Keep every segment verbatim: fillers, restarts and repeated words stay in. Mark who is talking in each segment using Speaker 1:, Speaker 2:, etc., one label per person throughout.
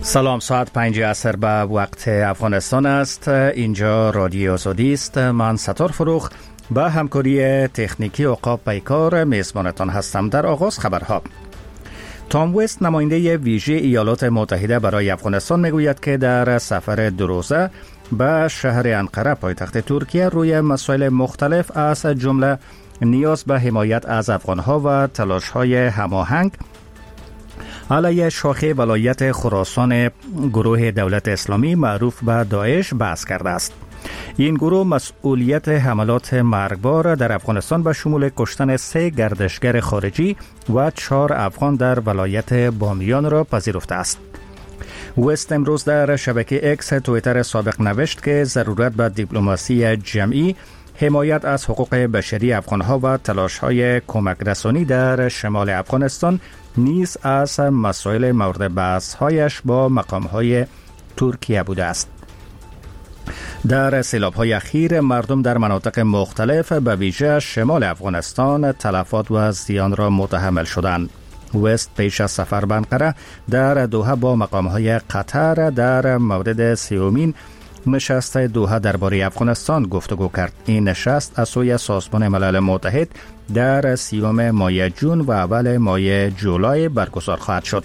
Speaker 1: سلام، ساعت پنج عصر به وقت افغانستان است. اینجا رادیو آزادی است. من ستار فروخ با همکاری تکنیکی عقاب پیکار میزبانتان هستم. در آغاز خبرها. تام وست، نماینده ویژه ایالات متحده برای افغانستان، میگوید که در سفر دو روزه به شهر انقره پایتخت ترکیه روی مسائل مختلف از جمله نیاز به حمایت از افغانها و تلاش‌های هماهنگ علیه شاخه ولایت خراسان گروه دولت اسلامی معروف به داعش بحث کرده است. این گروه مسئولیت حملات مرگبار در افغانستان به شمول کشتن سه گردشگر خارجی و چهار افغان در ولایت بامیان را پذیرفته است. وست امروز در شبکه اکس توییتر سابق نوشت که ضرورت به دیپلماسی جمعی، حمایت از حقوق بشری افغانها و تلاش‌های کمک رسانی در شمال افغانستان نیز از مسائل مورد بحث‌هایش با مقام‌های ترکیه بوده است. در سیلاب‌های اخیر مردم در مناطق مختلف به ویژه شمال افغانستان تلفات و زیان را متحمل شدند. وست پیش از سفر به انقره در دوحه با مقام‌های قطر در مورد سیومین نشست دوحه درباره افغانستان گفتگو کرد. این نشست از سوی سازمان ملل متحد در سیوم ماه جون و اول ماه جولای برگزار خواهد شد.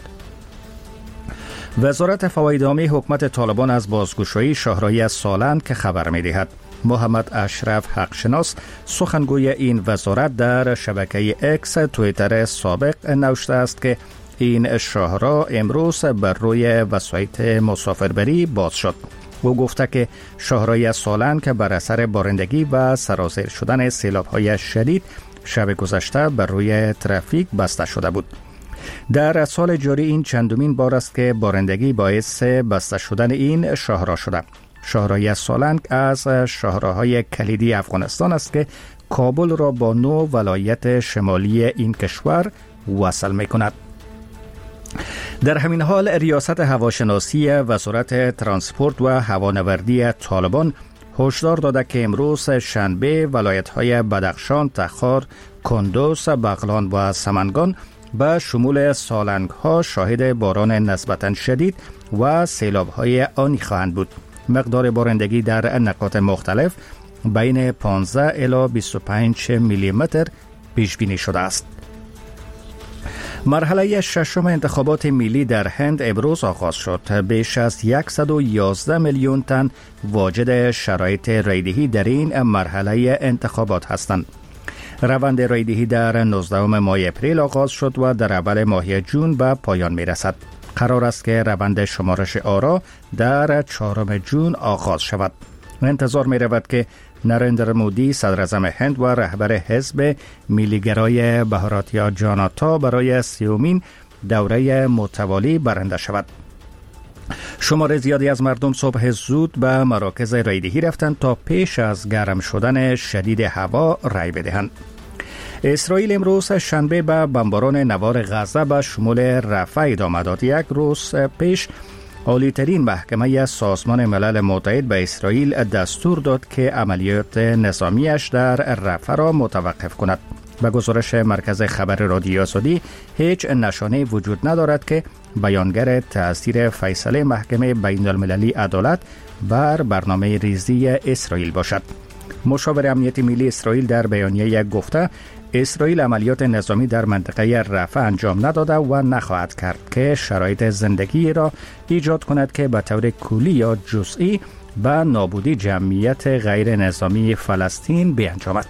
Speaker 1: وزارت فواید عامه حکومت طالبان از بازگشایی شاهراهی سالن که خبر می‌دهد. محمد اشرف حقشناس، سخنگوی این وزارت، در شبکه اکس توییتر سابق نوشته است که این شاهراه امروز بر روی وسایط مسافربری باز شد. او گفته که شاهراه سالن که بر اثر بارندگی و سرازیر شدن سیلاب‌های شدید شب گذشته بر روی ترافیک بسته شده بود. در سال جاری این چندمین بار است که بارندگی باعث بسته شدن این شاهراه شده. شاهراه سالنگ از شاهراه‌های کلیدی افغانستان است که کابل را با نو ولایت شمالی این کشور وصل می‌کند. در همین حال ریاست هواشناسی وزارت ترانسپورت و هوانوردی طالبان هشدار داده که امروز شنبه ولایت‌های بدخشان، تخار، کندوز، بغلان و سمنگان به شمول سالنگ‌ها شاهد باران نسبتاً شدید و سیلاب‌های آنی خواهند بود. مقدار بارندگی در نقاط مختلف بین پانزده الی بیست و پنج میلی متر پیش بینی شده است. مرحله ششم انتخابات ملی در هند امروز آغاز شد. بیش از صد و یازده میلیون تن واجد شرایط رایدهی در این مرحله انتخابات هستند. روند رایدهی در نوزدهم ماه اپریل آغاز شد و در اول ماه جون به پایان می رسد. قرار است که روند شمارش آرا در چهارم جون آغاز شود. انتظار می رود که نریندر مودی، صدر اعظم هند و رهبر حزب میلیگرای بهاراتیا جاناتا، برای سیومین دوره متوالی برنده شود. شمار زیادی از مردم صبح زود به مراکز رایدهی رفتند تا پیش از گرم شدن شدید هوا رای بدهند. اسرائیل امروز شنبه به بمباران نوار غزه به شمول رفح ادامه داد. یک روز پیش عالی‌ترین محکمه سازمان ملل متحد به اسرائیل دستور داد که عملیات نظامیش در رفح را متوقف کند. به گزارش مرکز خبر رادیو آزادی، هیچ نشانه وجود ندارد که بیانگر تأثیر فیصله محکمه بین المللی عدالت بر برنامه ریزی اسرائیل باشد. مشاور امنیت ملی اسرائیل در بیانیه گفته اسرائیل عملیات نظامی در منطقه رفح انجام نداده و نخواهد کرد که شرایط زندگی را ایجاد کند که به طور کلی یا جزئی به نابودی جمعیت غیر نظامی فلسطین بیانجامد.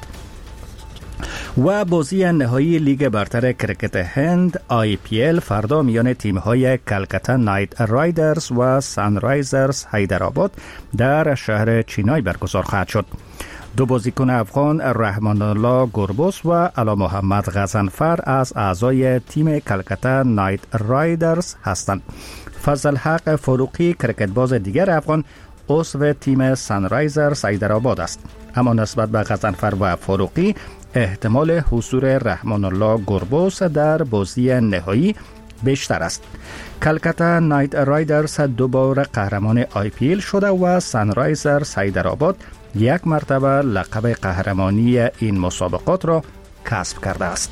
Speaker 1: و بازی نهایی لیگ برتر کرکت هند آی پی ال فردا میان تیم‌های کلکتا نایت رایدرز و سانرایزرز حیدرآباد در شهر چینای برگزار خواهد شد. دو بازیکن افغان، رحمان الله گربوس و علا محمد غضنفر، از اعضای تیم کلکتا نایت رایدرز هستند. فضل حق فاروقی، کرکتباز دیگر افغان، عضو تیم سانرایزرز حیدرآباد است. اما نسبت به غضنفر و فاروقی احتمال حضور رحمان الله گربوس در بازی نهایی بیشتر است. کلکتا نایت رایدرز دو بار قهرمان آی پی ال شده و سانرایزرز حیدرآباد یک مرتبه لقب قهرمانی این مسابقات را کسب کرده است.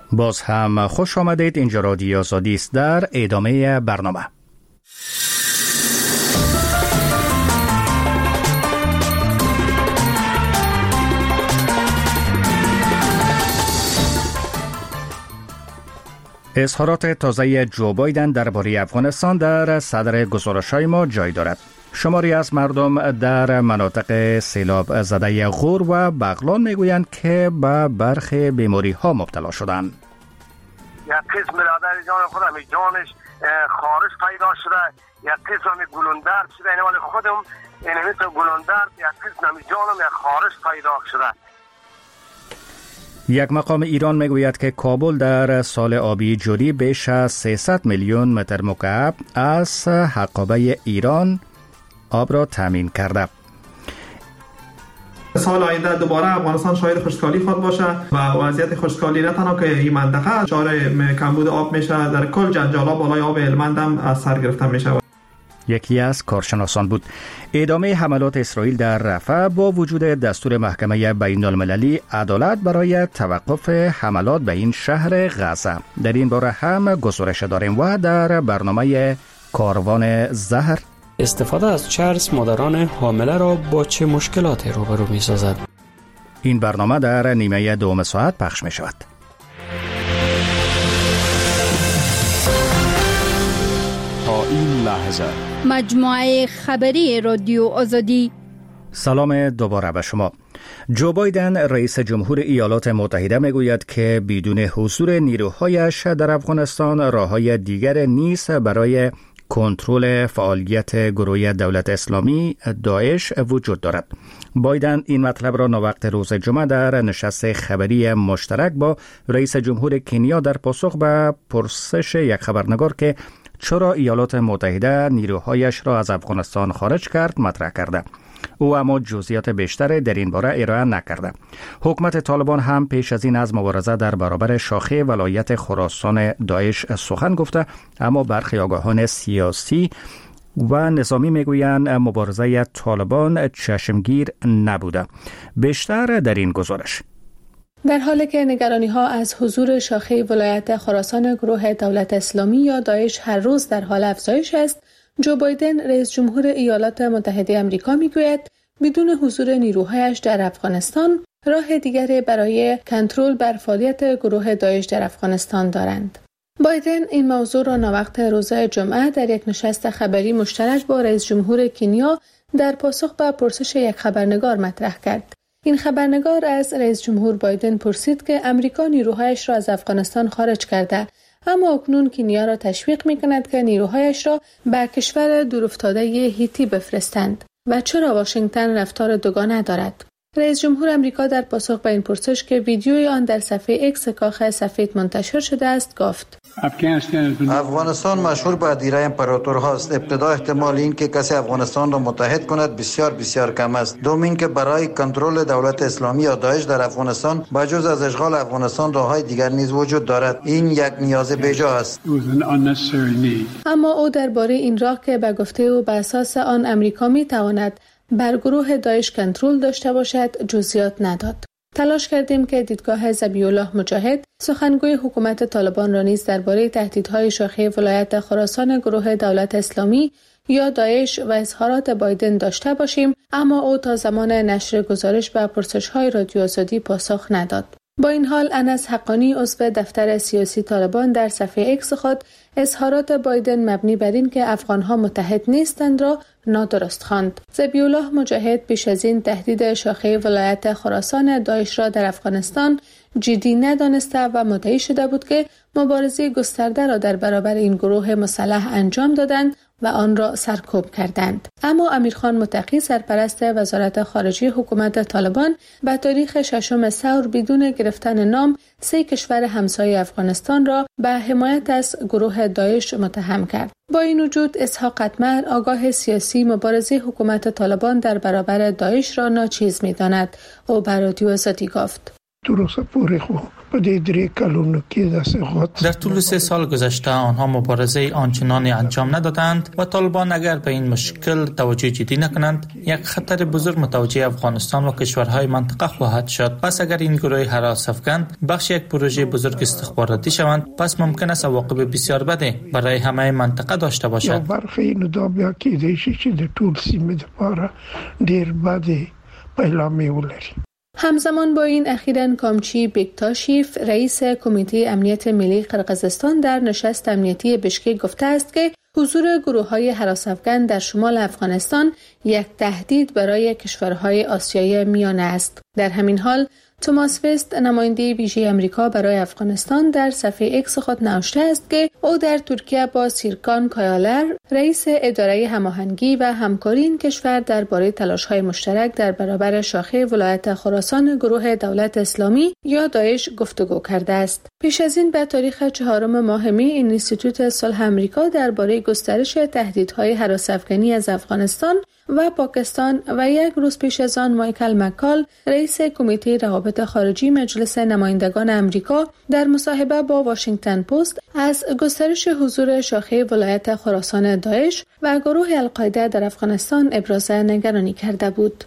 Speaker 1: باز هم خوش آمدید. اینجا رادیو آزادی است. در ادامه برنامه اظهارات تازه جو بایدن درباره افغانستان در صدر گزارش‌های ما جای دارد. شماری از مردم در مناطق سیلاب زده غور و بغلان میگویند که به برخی بیماری ها مبتلا شدند.
Speaker 2: یک قسم برادر جان خودم جانش خارش پیدا شده، یک قسم گلوندر شده، این ولی خودم این مثل گلوندر یک قسم جانم یک خارش پیدا شده.
Speaker 1: یک مقام ایران میگوید که کابل در سال آبی جاری بیش از سیصد میلیون متر مکعب از حقابه ایران آب را تامین کرده.
Speaker 3: سال آینده دوباره افغانستان شاید خشکسالی خود باشه و وضعیت خشکسالی نه تنها که این منطقه دچار کمبود آب میشه، در کل جنجالا بالای آب هلمند هم از سر گرفته میشه.
Speaker 1: یکی از کارشناسان بود. ادامه حملات اسرائیل در رفح با وجود دستور محکمه بین المللی عدالت برای توقف حملات به این شهر غزه. در این باره هم گزارش داریم و در برنامه کاروان زهر
Speaker 4: استفاده از چرس مادران حامله را با چه مشکلاتی روبرو می سازد؟
Speaker 1: این برنامه در نیمه دوم ساعت پخش می شود.
Speaker 5: تا این لحظه
Speaker 6: مجموعه خبری رادیو آزادی.
Speaker 1: سلام دوباره به شما. جو بایدن رئیس جمهور ایالات متحده میگوید که بدون حضور نیروهایش در افغانستان راههای دیگر نیست برای کنترل فعالیت گروه دولت اسلامی داعش وجود دارد. بایدن این مطلب را ناوقت روز جمعه در نشست خبری مشترک با رئیس جمهور کنیا در پاسخ به پرسش یک خبرنگار که چرا ایالات متحده نیروهایش را از افغانستان خارج کرد مطرح کرده. او اما جزئیات بیشتر در این باره ارائه نکرده. حکومت طالبان هم پیش از این از مبارزه در برابر شاخه ولایت خراسان داعش سخن گفته، اما برخی آگاهان سیاسی و نظامی میگویند مبارزه طالبان چشمگیر نبوده. بیشتر در این گزارش.
Speaker 7: در حالی که نگرانی‌ها از حضور شاخه ولایت خراسان گروه دولت اسلامی یا داعش هر روز در حال افزایش است، جو بایدن رئیس جمهور ایالات متحده آمریکا میگوید بدون حضور نیروهایش در افغانستان راه دیگری برای کنترل بر فعالیت گروه داعش در افغانستان دارند. بایدن این موضوع را ناوقت روز جمعه در یک نشست خبری مشترک با رئیس جمهور کنیا در پاسخ به پرسش یک خبرنگار مطرح کرد. این خبرنگار از رئیس جمهور بایدن پرسید که امریکا نیروهایش را از افغانستان خارج کرده، اما اکنون کنیا را تشویق می‌کند که نیروهایش را به کشور دورافتاده هیتی بفرستند و چرا واشنگتن رفتار دوگانه دارد. رئیس جمهور آمریکا در پاسخ به این پرسش که ویدیوی آن در صفحه اکس کاخ سفید منتشر شده است گفت:
Speaker 8: افغانستان مشهور به دیره امپراتورهاست. ابتدا احتمال این که کسی افغانستان را متحد کند بسیار بسیار کم است. دوم این که برای کنترل دولت اسلامی یا داعش در افغانستان بجز از اشغال افغانستان راههای دیگر نیز وجود دارد. این یک نیاز بیجا است.
Speaker 7: اما او درباره این راه که به گفته او به اساس آن امریکا می تواند بر گروه داعش کنترل داشته باشد جزئیات نداد. تلاش کردیم که دیدگاه ذبیح الله مجاهد سخنگوی حکومت طالبان را نیز درباره تهدیدهای شاخه ولایت خراسان گروه دولت اسلامی یا داعش و اظهارات بایدن داشته باشیم، اما او تا زمان نشر گزارش به پرسش‌های رادیو آزادی پاسخ نداد. با این حال انس حقانی عضو دفتر سیاسی طالبان در صفحه اکس خود اظهارات بایدن مبنی بر این که افغانها متحد نیستند را نادرست خواند. ذبیح الله مجاهد پیش از این تهدید شاخه ولایت خراسان داعش را در افغانستان جدی ندانسته و مدعی شده بود که مبارزه گسترده را در برابر این گروه مسلح انجام دادند و آن را سرکوب کردند. اما امیرخان متقی سرپرست وزارت خارجه حکومت طالبان به تاریخ ششم ثور بدون گرفتن نام سه کشور همسایه افغانستان را به حمایت از گروه داعش متهم کرد. با این وجود اسحاق قطمر آگاه سیاسی مبارزه حکومت طالبان در برابر داعش را ناچیز می‌داند. او به رادیو آزادی گفت:
Speaker 9: درست پوری خو پدی دری کلونو کی دست خود.
Speaker 10: در طول سه سال گذشته آنها مبارزه آنچنانی انجام ندادند و طالبان اگر به این مشکل توجه جدی نکنند یک خطر بزرگ متوجه افغانستان و کشورهای منطقه خواهد شد. پس اگر این گروه هراس افکن بخش یک پروژه بزرگ استخباراتی شوند پس ممکن است عواقب بسیار بده برای همه منطقه داشته باشد.
Speaker 9: یا برخی اینو دا بیا کی دیشی چه در طول سیمه دپاره دیر بده پیلامی ولری.
Speaker 7: همزمان با این اخیراً کامچی بیکتاشیف رئیس کمیته امنیت ملی قرقیزستان در نشست امنیتی بشکک گفته است که حضور گروه‌های هراس افکن در شمال افغانستان یک تهدید برای کشورهای آسیای میانه است. در همین حال توماس وست نماینده ویژه امریکا برای افغانستان در صفحه اکس خود نوشته است که او در ترکیه با سیرکان کایالر رئیس اداره هماهنگی و همکاری این کشور درباره تلاش‌های مشترک در برابر شاخه ولایت خراسان گروه دولت اسلامی یا داعش گفتگو کرده است. پیش از این به تاریخ چهارم ماه می اینستیتوت صلح امریکا درباره گسترش تهدیدهای هراس افکنی از افغانستان و پاکستان و یک روز پیش از آن مایکل مکال رئیس کمیته روابط خارجی مجلس نمایندگان امریکا در مصاحبه با واشنگتن پست از گسترش حضور شاخه ولایت خراسان داعش و گروه القاعده در افغانستان ابراز نگرانی کرده بود.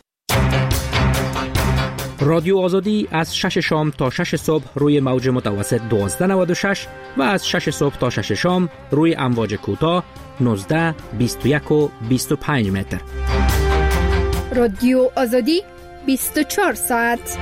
Speaker 11: رادیو آزادی از شش شام تا شش صبح روی موج متوسط دوازده نود و شش و از شش صبح تا شش شام روی امواج کوتاه نوزده، بیست و یک و بیست و پنج متر.
Speaker 6: رادیو آزادی بیست و چهار ساعت.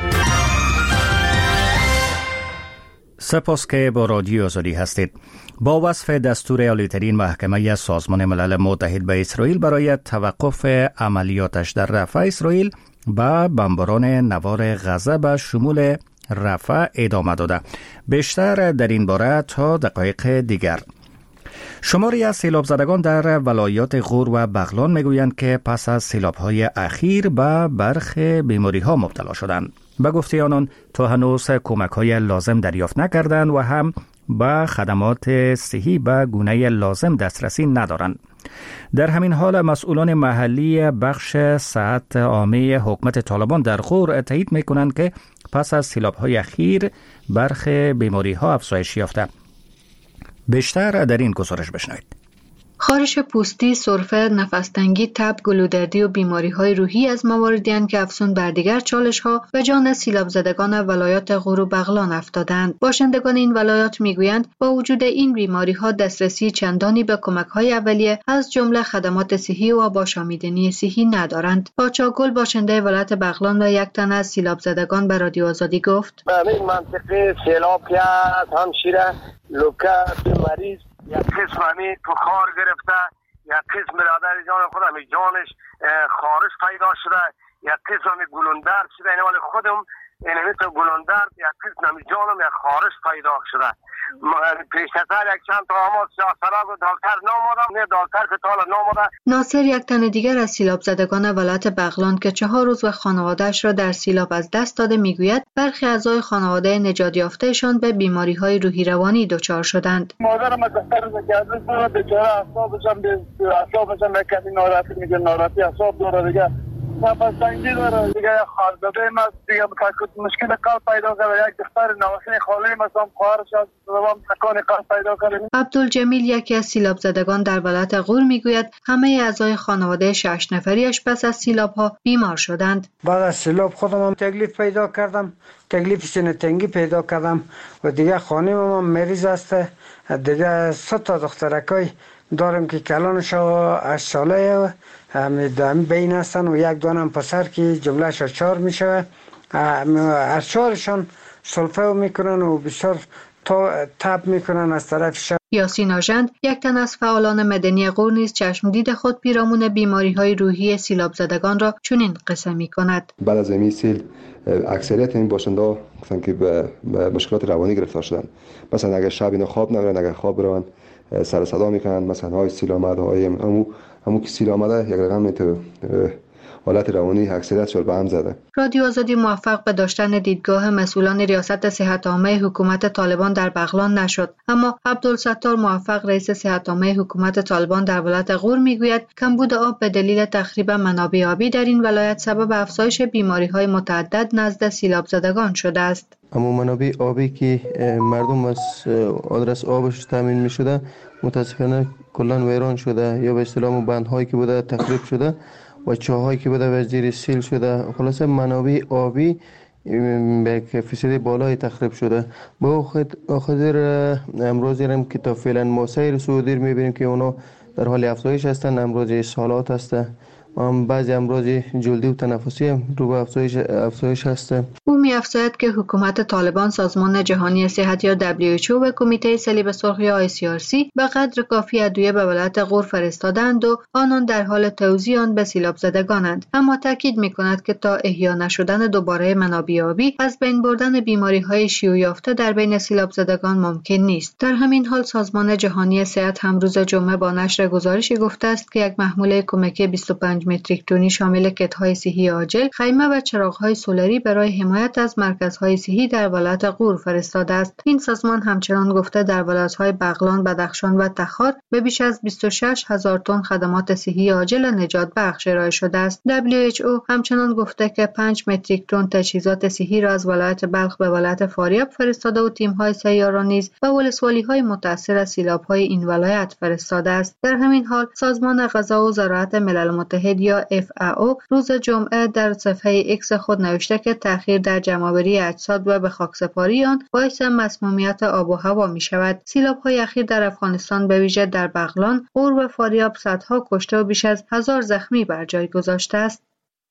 Speaker 1: سپاس که با رادیو آزادی هستید. با وصف دستور عالی‌ترین محکمه سازمان ملل متحد به اسرائیل برای توقف عملیاتش در رفح، اسرائیل با بمباران نوار غزه به شمول رفح ادامه داده. بیشتر در این باره تا دقایق دیگر. شماری از سیلاب زدگان در ولایات غور و بغلان میگویند که پس از سیلاب‌های اخیر به برخی بیماری‌ها مبتلا شدند. به گفته آنان تا هنوز کمک‌های لازم دریافت نکردند و هم به خدمات صحی به گونه لازم دسترسی ندارند. در همین حال مسئولان محلی بخش صحت عامه حکومت طالبان در غور تایید می‌کنند که پس از سیلاب‌های اخیر برخی بیماری‌ها افزایش یافته. بیشتر در این گزارش بشنوید.
Speaker 12: خارش پوستی، سرفه، نفس‌تنگی، تب، گلودردی و بیماری‌های روحی از مواردی اند که افزون بر دیگر چالش‌ها و جان سیلاب زدگان ولایات غور و بغلان افتادند. باشندگان این ولایات می‌گویند با وجود این بیماری‌ها دسترسی چندانی به کمک‌های اولیه از جمله خدمات صحی و آب آشامیدنی صحی ندارند. پاچا گل باشنده ولایت بغلان و یک تن از سیلاب زدگان به رادیو آزادی گفت:
Speaker 2: این منطقه سیلاب کرد، همشیره لوکه مریض یک قسم همی بخار گرفته، یک قسم برادر جان خودم جانش خارش پیدا شده، یک قسم همی گلوندر شده. این ولی خودم این همی تو گلوندر یک قسم همی جانم یک خارش پیدا شده. پیشتر یک چند تا آماز سیاسراب و دکتر نامادم، نه دکتر که تالا ناماده.
Speaker 12: ناصر یک تن دیگر از سیلاب زدگان ولایت بغلان که چهار روز و خانواده‌اش را در سیلاب از دست داده میگوید برخی اعضای خانواده نجات یافتهشان به بیماری‌های روحی روانی دچار شدند.
Speaker 13: مادرم از دختر زکازه داره بیچاره اعصابشم به اعصابشم کمی ناراحتی میگه، ناراحتی اعصاب داره دیگه. نفس تنگی داره دیگه، خالداده ماست دیگه، مشکل قلب پیدا کرده. یک دختر نواسه خاله مثلا خواهرش از دوام تکان قلب پیدا کرده.
Speaker 12: عبدالجمیل یکی از سیلاب زدگان در ولایت غور میگوید همه اعضای خانواده شش نفریش پس از سیلاب‌ها بیمار شدند.
Speaker 14: بعد از سیلاب خودم هم تکلیف پیدا کردم، تکلیف سینه تنگی پیدا کردم و دیگه خانم هم مریض است. دیگه سه تا دخترکای دارم که کلانش هشت ساله هم بین هستن و یک دانم پسر که جملهش چهار میشه. از چهارشان سلفه میکنن و بسیار تب میکنن از طرف شب.
Speaker 12: یاسین آژند یک تن از فعالان مدنی غور نیز چشمدید خود پیرامون بیماری‌های روحی سیلاب زدگان را چنین قصه می‌کند.
Speaker 15: بعد از این سیل اکثریت این باشنده مثلا که به مشکلات روانی گرفتار شدن. مثلا اگر شب اینا خواب نمیرن، اگر خواب برن سر صدا میکنن، مثلا های سیل آمده، های همو همو که سیل آمده یک رقم تو حالت روانی اکثریتشون به هم زده.
Speaker 12: رادیو آزادی موفق به داشتن دیدگاه مسئولان ریاست صحت عامه حکومت طالبان در بغلان نشد، اما عبدالستار موفق رئیس صحت عامه حکومت طالبان در ولایت غور میگوید کمبود آب به دلیل تخریب منابع آبی در این ولایت سبب افزایش بیماری‌های متعدد نزد سیلاب زدگان شده است.
Speaker 16: اما منابع آبی که مردم از آدرس آبش تامین می شده متاسفانه کلان ویران شده، یا به اصطلاح بندهایی که بوده تخریب شده و چاهایی که بوده وزیر سیل شده. خلاصه منابع آبی به فیصد بالای تخریب شده. با خاطر امروز هم که تا فعلا ما سیر سعودی می بینیم که اونا در حال افزایش هستند. امروز سالات هستند، بعضی امراض جلدی و تنفسی هم رو به افزایش افزایش هست.
Speaker 12: او می‌افزاید که حکومت طالبان سازمان جهانی صحت یا دبلیو اچ او و کمیته صلیب سرخ یا آی سی آر سی به قدر کافی ادویه به ولایت غور فرستادند و آنان در حال توزیع آن به سیلاب زدگانند، اما تاکید می‌کند که تا احیا نشدن دوباره منابع آبی از بین بردن بیماری‌های شیوع یافته در بین سیلاب زدگان ممکن نیست. در همین حال سازمان جهانی صحت هم روز جمعه با نشر گزارشی گفته است که یک محموله کمکی بیست و پنج متریک تنی شامل کت‌های صحی عاجل، خیمه و چراغ‌های سولری برای حمایت از مرکزهای صحی در ولایت غور فرستاده است. این سازمان همچنان گفته در ولایت‌های بغلان، بدخشان و تخار به بیش از بیست و شش هزار تن خدمات صحی عاجل نجات بخش ارائه شده است. دبلیو اچ او همچنان گفته که پنج متریک تن تجهیزات صحی را از ولایت بلخ به ولایت فاریاب فرستاده و تیم‌های سیاره نیز به ولسوالی‌های متأثر از سیلاب‌های این ولایت فرستاده است. در همین حال سازمان غذا و زراعت ملل متحد یا اف ای او روز جمعه در صفحه ایکس خود نوشته که تأخیر در جمع‌آوری اجساد و به خاکسپاری آن باعث مسمومیت آب و هوا می شود. سیلاب‌های اخیر در افغانستان به ویژه در بغلان، غور و فاریاب صدها کشته و بیش از هزار زخمی بر جای گذاشته است.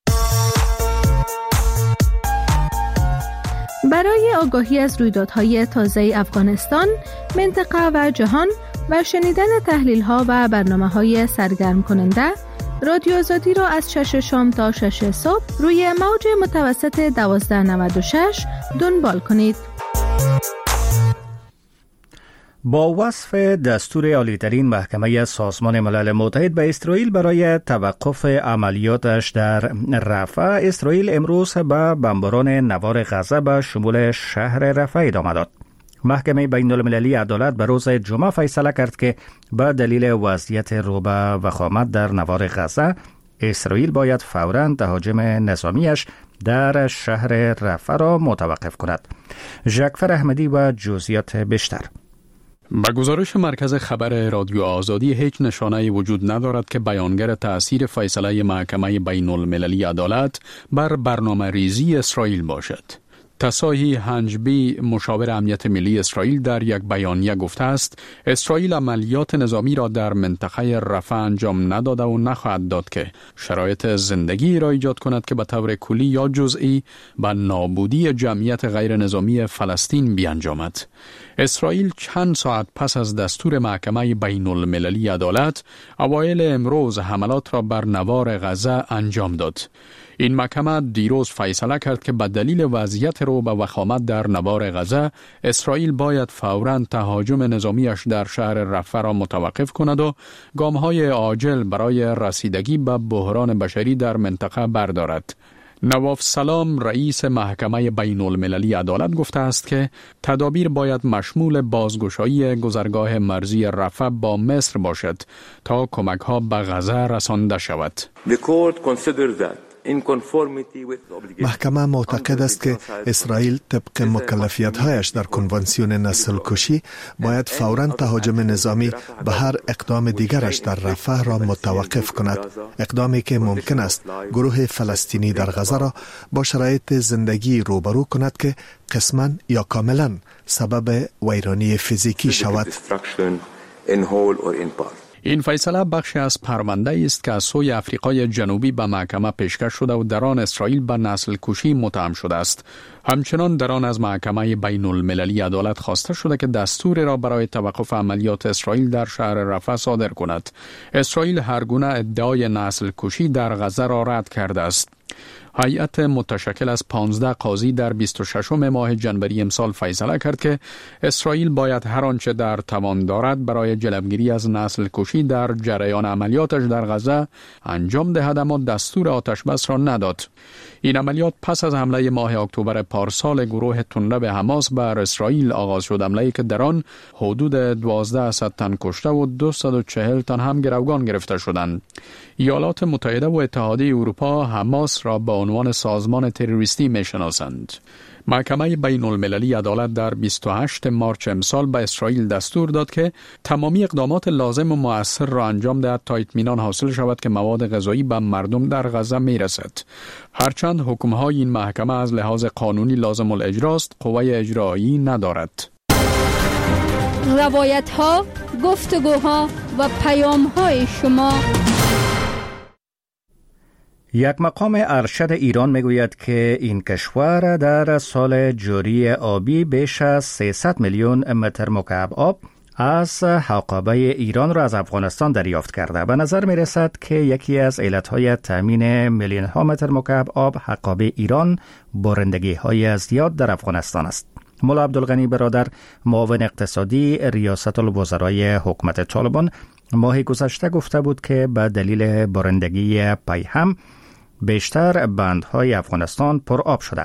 Speaker 7: برای آگاهی از رویدادهای تازه افغانستان، منطقه و جهان و شنیدن تحلیل‌ها و برنامه‌های سرگرم کننده، رادیو آزادی را از شش شام تا شش صبح روی موج متوسط دوازده نود و شش دنبال کنید.
Speaker 1: با وصف دستور عالی‌ترین محکمه سازمان ملل متحد به اسرائیل برای توقف عملیاتش در رفح، اسرائیل امروز به بمباران نوار غزه به شمول شهر رفح ادامه داد. محکمه بین المللی عدالت به روز جمعه فیصله کرد که به دلیل وضعیت رو به وخامت در نوار غزه، اسرائیل باید فوراً تهاجم نظامیش در شهر رفح را متوقف کند. ژکفر احمدی و جزئیات بیشتر.
Speaker 5: به گزارش مرکز خبر رادیو آزادی، هیچ نشانه‌ای وجود ندارد که بیانگر تأثیر فیصله محکمه بین المللی عدالت بر برنامه ریزی اسرائیل باشد. تساهی هنجبی، مشاور امنیت ملی اسرائیل، در یک بیانیه گفته است اسرائیل عملیات نظامی را در منطقه رفح انجام نداده و نخواهد داد که شرایط زندگی را ایجاد کند که به طور کلی یا جزئی به نابودی جمعیت غیر نظامی فلسطین بیانجامد. اسرائیل چند ساعت پس از دستور محکمه بین المللی عدالت اوایل امروز حملات را بر نوار غزه انجام داد. این محکمه دیروز فیصله کرد که به دلیل وضعیت رو به وخامت در نوار غزه، اسرائیل باید فوراً تهاجم نظامیش در شهر رفح را متوقف کند و گام‌های عاجل برای رسیدگی به بحران بشری در منطقه بردارد. نواف سلام، رئیس محکمه بین المللی عدالت، گفته است که تدابیر باید مشمول بازگشایی گذرگاه مرزی رفح با مصر باشد تا کمک‌ها به غزه رسانده شود.
Speaker 17: محکمه معتقد است که اسرائیل طبق مکلفیت‌هایش در کنوانسیون نسل کشی باید فوراً تهاجم نظامی به هر اقدام دیگرش در رفح را متوقف کند، اقدامی که ممکن است گروه فلسطینی در غزه را با شرایط زندگی روبرو کند که قسماً یا کاملاً سبب ویرانی فیزیکی شود.
Speaker 5: این فیصله بخشی از پرونده است که از سوی آفریقای جنوبی به محکمه پیشکش شده و در آن اسرائیل به نسل کشی متهم شده است. همچنان در آن از محکمه بین المللی عدالت خواسته شده که دستور را برای توقف عملیات اسرائیل در شهر رفح صادر کند. اسرائیل هر گونه ادعای نسل کشی در غزه را رد کرده است. هیئت متشکل از پانزده قاضی در بیست و ششم ماه جنوری امسال فیصله کرد که اسرائیل باید هر آنچه در توان دارد برای جلوگیری از نسل کشی در جریان عملیاتش در غزه انجام دهد، اما دستور آتش بس را نداد. این عملیات پس از حمله ماه اکتبر پارسال گروه تندرو حماس بر اسرائیل آغاز شد، حمله‌ای که در آن حدود دوازده تن کشته و دویست و چهل تن هم گروگان گرفته شدند. ایالات متحده و اتحادیه اروپا حماس را به عنوان سازمان تروریستی می‌شناسند. محکمه بین المللی عدالت در بیست و هشتم مارس امسال به اسرائیل دستور داد که تمامی اقدامات لازم و مؤثر را انجام دهد تا اطمینان حاصل شود که مواد غذایی به مردم در غزه میرسد. هرچند حکم‌های این محکمه از لحاظ قانونی لازم الاجراست، قوه اجرایی ندارد.
Speaker 6: روایت‌ها، گفتگوها و پیام‌های شما.
Speaker 1: یک مقام ارشد ایران میگوید که این کشور در سال جاری آبی بیش از سیصد میلیون متر مکعب آب از حقابه ایران را از افغانستان دریافت کرده. به نظر می رسد که یکی از علتهای تامین میلیون ها متر مکعب آب حقابه ایران بارندگی های زیاد در افغانستان است. مولا عبدالغنی برادر، معاون اقتصادی ریاست الوزرای حکومت طالبان، ماه گذشته گفته بود که به دلیل بارندگی پیهم بیشتر بندهای افغانستان پر آب شده.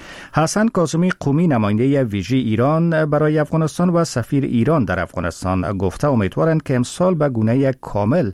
Speaker 1: حسن کاظمی قومی، نماینده ویژه ایران برای افغانستان و سفیر ایران در افغانستان، گفته امیدوارند که امسال به گونه کامل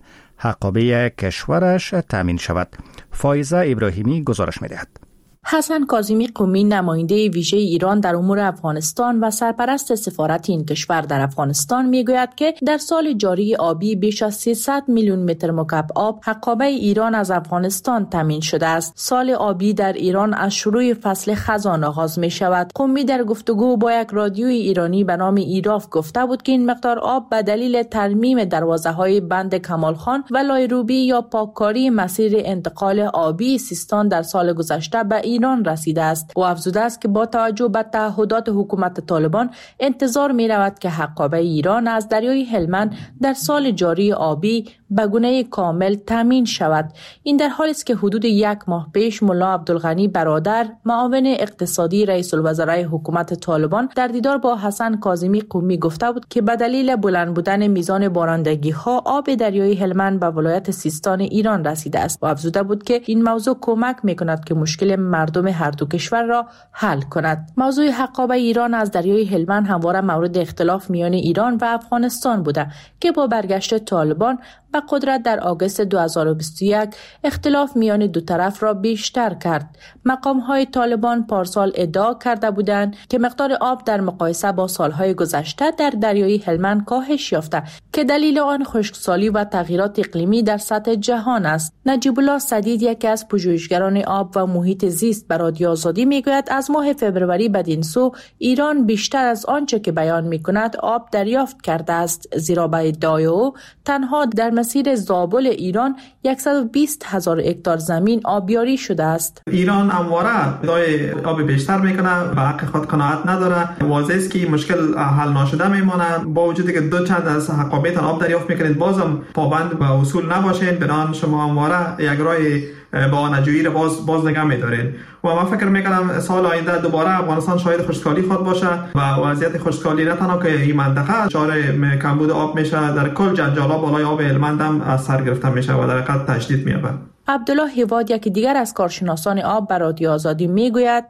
Speaker 1: حقابه کشورش تامین شود. فایزه ابراهیمی گزارش می‌دهد.
Speaker 18: حسن کاظمی قومی، نماینده ویژه ایران در امور افغانستان و سرپرست سفارت این کشور در افغانستان، میگوید که در سال جاری آبی بیش از سیصد میلیون متر مکعب آب حقابه ایران از افغانستان تامین شده است. سال آبی در ایران از شروع فصل خزان آغاز می شود. قومی در گفتگو با یک رادیوی ایرانی به نام ایراف گفته بود که این مقدار آب به دلیل ترمیم دروازه‌های بند کمال خان و لایروبی یا پاککاری مسیر انتقال آبی سیستان در سال گذشته به ایران رسیده است. و افزوده است که با توجه به تعهدات حکومت طالبان انتظار می رود که حقابه ایران از دریای هلمند در سال جاری آبی به گونه کامل تامین شود. این در حالی است که حدود یک ماه پیش مولا عبدالغنی برادر، معاون اقتصادی رئیس الوزرای حکومت طالبان، در دیدار با حسن کاظمی قومی گفته بود که به دلیل بلند بودن میزان بارندگی ها آب دریای هلمند به ولایت سیستان ایران رسیده است. و افزوده بود که این موضوع کمک می کند که مشکل مردم هر دو کشور را حل کند. موضوع حقابه ایران از دریای هلمند همواره مورد اختلاف میان ایران و افغانستان بوده که با برگشت طالبان به قدرت در آگوست دو هزار و بیست و یک اختلاف میان دو طرف را بیشتر کرد. مقام‌های طالبان پارسال ادعا کرده بودند که مقدار آب در مقایسه با سالهای گذشته در دریای هلمند کاهش یافته که دلیل آن خشکسالی و تغییرات اقلیمی در سطح جهان است. نجیب الله سدید، یکی از پژوهشگران آب و محیط زیست، به رادیو آزادی میگوید از ماه فوریه بدین سو ایران بیشتر از آنچه که بیان میکند آب دریافت کرده است، زیرا به ادعای او تنها در مسیر زابل ایران صد و بیست هزار هکتار زمین آبیاری شده است.
Speaker 3: ایران همواره ادعای آب بیشتر میکنه، به حق خود قناعت نداره. واضح است که این مشکل حل نشده میمانه. با وجودی که دو چند از حقابه تان آب دریافت میکنید، بازم پابند به اصول نباشین، بنان شما همواره یک راه با نجویی را باز باز نگه می‌دارین. و من فکر می‌کنم سال آینده دوباره افغانستان شاهد خشکسالی خود باشه و وضعیت خشکسالی نه تنها که این منطقه دچار کمبود آب میشه، در کل جنجالا بالای آب هلمند هم از سر گرفته میشه و در حقیقت تشدید می‌یابه.
Speaker 18: عبدالله هیواد، یکی دیگر از کارشناسان آب، به رادیو آزادی میگوید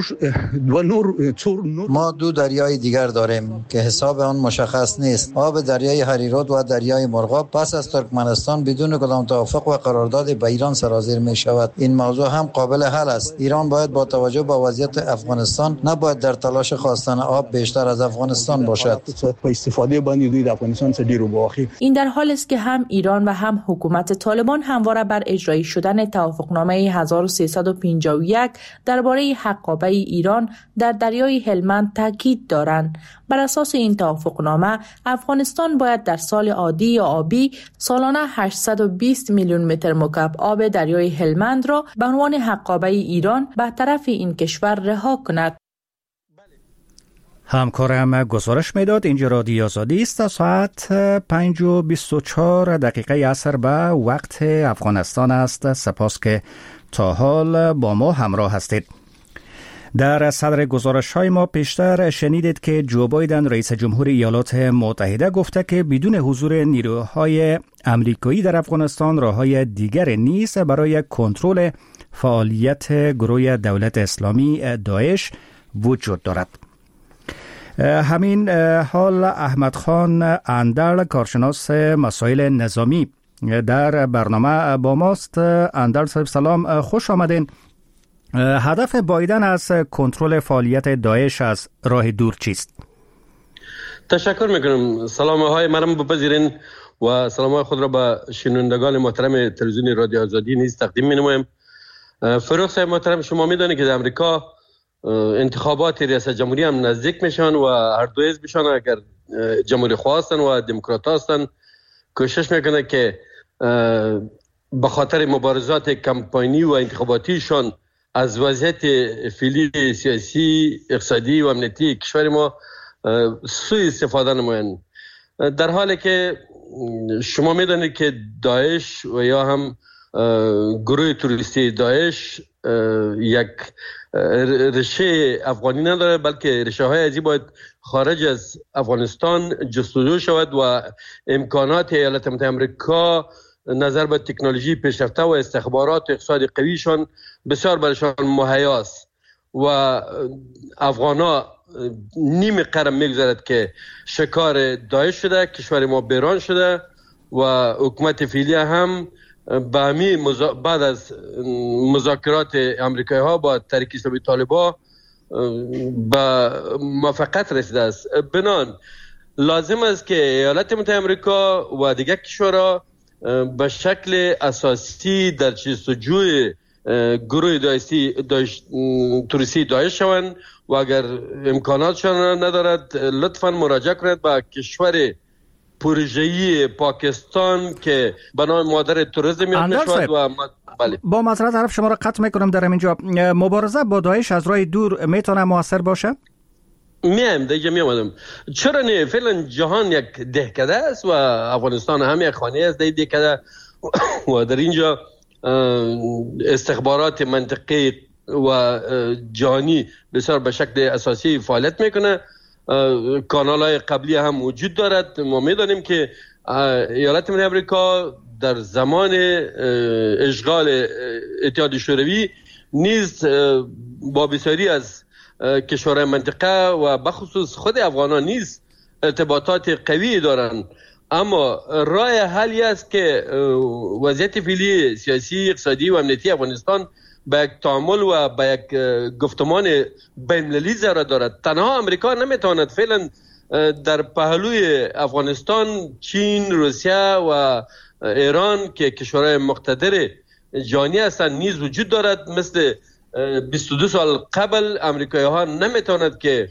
Speaker 8: ما دو دریای دیگر داریم که حساب آن مشخص نیست. آب دریای هریرود و دریای مرغاب پس از ترکمنستان بدون کدام توافق و قرارداد به ایران سرازیر می شود. این موضوع هم قابل حل است. ایران باید با توجه به وضعیت افغانستان نباید در تلاش خواستن آب بیشتر از افغانستان باشد.
Speaker 18: استفاده باندې دوی د افغانستان څخه ډیر وباخي. این در حالی است که هم ایران و هم حکومت طالبان همواره بر اجرای شدن توافقنامه هزار و سیصد و پنجاه و یک درباره حقابه ایران در دریای هلمند تاکید دارند. بر اساس این توافقنامه افغانستان باید در سال عادی یا آبی سالانه هشتصد و بیست میلیون متر مکعب آب دریای هلمند را به عنوان حقابه ایران به طرف این کشور رها کند.
Speaker 1: همکارم گزارش میداد. اینجا رادیو آزادی است. ساعت پنج و بیست و چهار دقیقه عصر به وقت افغانستان است. سپاس که تا حال با ما همراه هستید. در صدر گزارش های ما پیشتر شنیدید که جو بایدن رئیس جمهور ایالات متحده گفته که بدون حضور نیروهای امریکایی در افغانستان راههای دیگر نیست برای کنترل فعالیت گروه دولت اسلامی داعش وجود دارد. همین حال احمد خان اندرل کارشناس مسائل نظامی در برنامه با ماست. اندرل صاحب سلام، خوش آمدین. هدف بایدن از کنترل فعالیت داعش از راه دور چیست؟
Speaker 19: تشکر میکنم. سلام های منم بپذیرین و سلام های خود را به شنوندگان محترم تلویزیون رادیو آزادی نیز تقدیم مینمایم. فروغ صاحب محترم، شما میدونید که در امریکا انتخابات ریاست جمهوری هم نزدیک میشن و هر دو حزبشان اگر جمهوری خواه هستن و دموکرات هستن کوشش میکنه که به خاطر مبارزات کمپاینی و انتخاباتیشان از وضعیت فعلی سیاسی، اقتصادی و امنیتی کشور ما سوء استفاده نمایند. در حالی که شما میدونید که داعش و یا هم گروه تروریستی داعش یک ریشه افغانی نداره، بلکه ریشه های ازی باید خارج از افغانستان جستجو شود و امکانات ایالات متحده آمریکا نظر به تکنولوژی پیشرفته و استخبارات و اقتصاد قویشان بسیار برشان مهیاست و افغانا نیم قرن میگذارد که شکار داعش شده، کشور ما بیران شده و حکومت فعلی هم به همین مزا... بعد از مذاکرات امریکایی ها با تحریک اسلامی طالبان به موافقت رسیده است. بنان لازم است که ایالات متحده آمریکا و دیگر کشورها به شکل اساسی در جستجوی گروه داعشی داعش تروریستی داعش شوند و اگر امکاناتشان ندارد لطفاً مراجعه کنند به کشور پروژه‌ای پاکستان که به نام مادر توریسم یاد میشود و بله.
Speaker 1: با معذرت طرف شما را قطع میکنم در اینجا. مبارزه با داعش از راه دور میتونه موثر باشه؟
Speaker 19: میام دیگه میامدم. چرا نه؟ فعلا جهان یک دهکده است و افغانستان هم یک خانه است در دهکده و در اینجا استخبارات منطقی و جهانی بسیار به شکل اساسی فعالیت میکنه. کانال های قبلی هم وجود دارد. ما میدانیم که ایالات متحده آمریکا در زمان اشغال اتحاد شوروی نیز با بسیاری از کشورهای منطقه و بخصوص خود افغانان نیز ارتباطات قوی دارند، اما راه حلی است که وضعیت فعلی سیاسی، اقتصادی و امنیتی افغانستان به یک تعامل و به یک گفتمان بین‌المللی ضرر دارد. تنها امریکا نمیتواند فعلا در پهلوی افغانستان چین، روسیه و ایران که کشورهای مقتدر جهانی هستند نیز وجود دارد. مثل بیست و دو سال قبل امریکایی ها نمیتواند که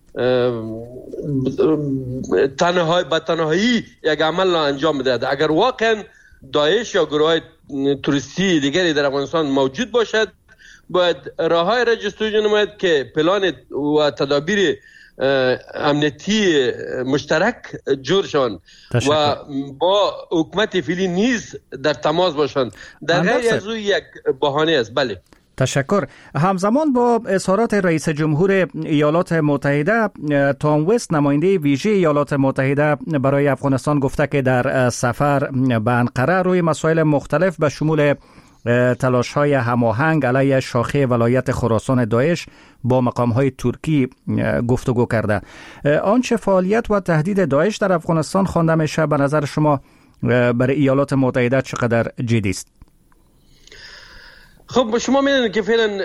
Speaker 19: تنهایی به تنهایی یک عمل را انجام بدهد. اگر واقعا داعش یا گروه های توریستی دیگری در افغانستان موجود باشد باید راههای را جستجو نماید که پلان و تدابیر امنیتی مشترک جور شوند و با حکومت فعلی نیز در تماس باشند. در غیر از او یک بهانه است. بله.
Speaker 1: تشکر. همزمان با اظهارات رئیس جمهور ایالات متحده، تام وست نماینده ویژه ایالات متحده برای افغانستان گفته که در سفر به انقره روی مسائل مختلف به شمول تلاش‌های هماهنگ علیه شاخه ولایت خراسان داعش با مقام‌های ترکی گفتگو کرده. آنچه فعالیت و تهدید داعش در افغانستان خوانده میشه به نظر شما برای ایالات متحده چقدر جدی است؟
Speaker 19: خب شما میدونید که فعلا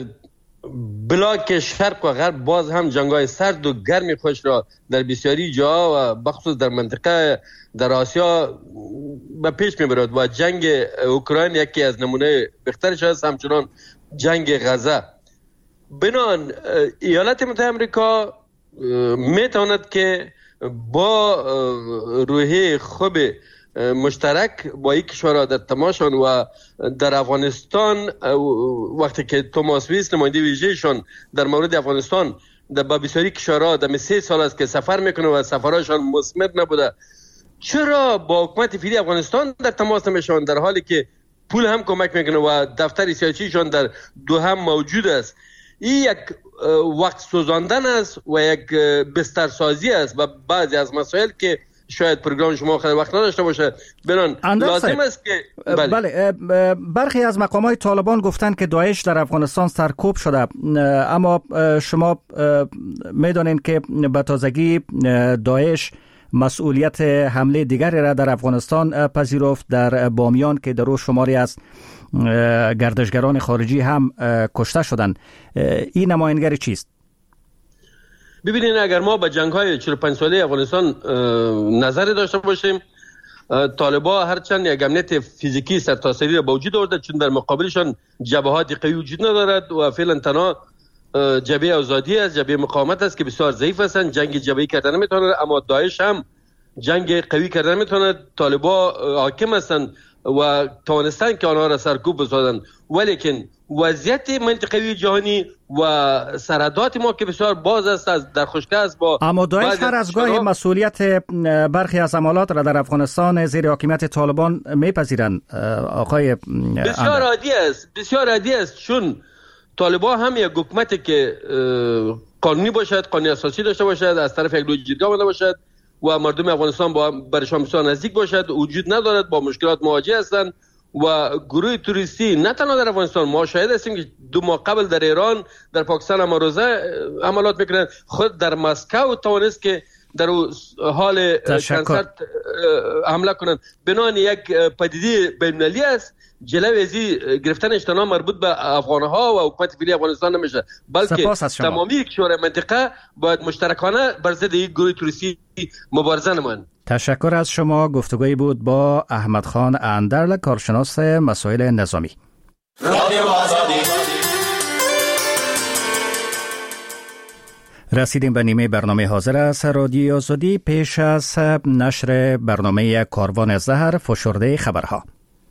Speaker 19: بلاک شرق و غرب باز هم جنگ‌های سرد و گرمی خوش را در بسیاری جاها و بخصوص در منطقه در آسیا به پیش میبرد و جنگ اوکراین یکی از نمونه بهترش است، همچنان جنگ غزه. بنان ایالات متحده آمریکا میتواند که با روحیه خوب مشترک با یک کشورها در تماشان و در افغانستان وقتی که توماس ویس نماینده ویژه‌شان در مورد افغانستان در بسیاری کشورها در سه سال است که سفر میکنه و سفرهاشان مثمر نبوده، چرا با حکومت فعلی افغانستان در تماس نمیشون در حالی که پول هم کمک میکنه و دفتر سیاسیشان در دو هم موجود است. این یک وقت سوزاندن است و یک بسترسازی است و بعضی از مسائل که شاید پروگرام شما خیلی وقت نداشته باشه بنان لازم است که
Speaker 1: بله, بله برخی از مقامات طالبان گفتند که داعش در افغانستان سرکوب شده، اما شما میدانید که به تازگی داعش مسئولیت حمله دیگری را در افغانستان پذیرفت در بامیان که در او شماری از گردشگران خارجی هم کشته شدند. این نمایانگری چیست؟
Speaker 19: ببینید اگر ما به جنگ‌های چهل و پنج ساله افغانستان نظر داشته باشیم، طالبان هرچند یک امنیت فیزیکی سرتاسری را به وجود آورده چون در مقابلشان جبهات قوی وجود ندارد و فعلا تنها جبهه آزادی است، جبهه مقاومت است که بسیار ضعیف هستند، جنگ جبهه‌ای کردن نمیتونند، اما داعش هم جنگ قوی کردن نمیتواند. طالبان حاکم هستند و توانستن که آنها را سرکوب بسازند، ولیکن وضعیت منطقوی جهانی و سرحدات ما که بسیار باز است از در خشکی است با
Speaker 1: اما داعش هر از گاهی مسئولیت برخی از عملیات را در افغانستان زیر حاکمیت طالبان میپذیرند. آقای
Speaker 19: بسیار عادی است، بسیار عادی است چون طالبان هم یک حکومتی که قانونی باشد، قانون اساسی داشته باشد، از طرف یک لوی جرگه آمده باشد و مردم افغانستان با برشان بسیار نزدیک باشد، وجود ندارد، با مشکلات مواجه هستند و گروه توریستی نه تنها در افغانستان، ما شاهد هستیم که دو ماه قبل در ایران در پاکستان هم روزه عملیات میکنند. خود در مسکو توانست که در حال کنسرت حمله کنند. بنان یک پدیده بین‌المللی است. جلوی ازی گرفتن اجتماع مربوط به افغانها و حکومت فعلی افغانستان نمیشه، بلکه تمامی کشورهای منطقه باید مشترکانه بر ضد این گروه توریستی مبارزه نمایند.
Speaker 1: تشکر از شما. گفتگویی بود با احمد خان اندرل، کارشناس مسائل نظامی. رسیدیم به نیمه برنامه حاضر است رادیو آزادی. پیش از نشر برنامه کاروان زهر، فشرده خبرها.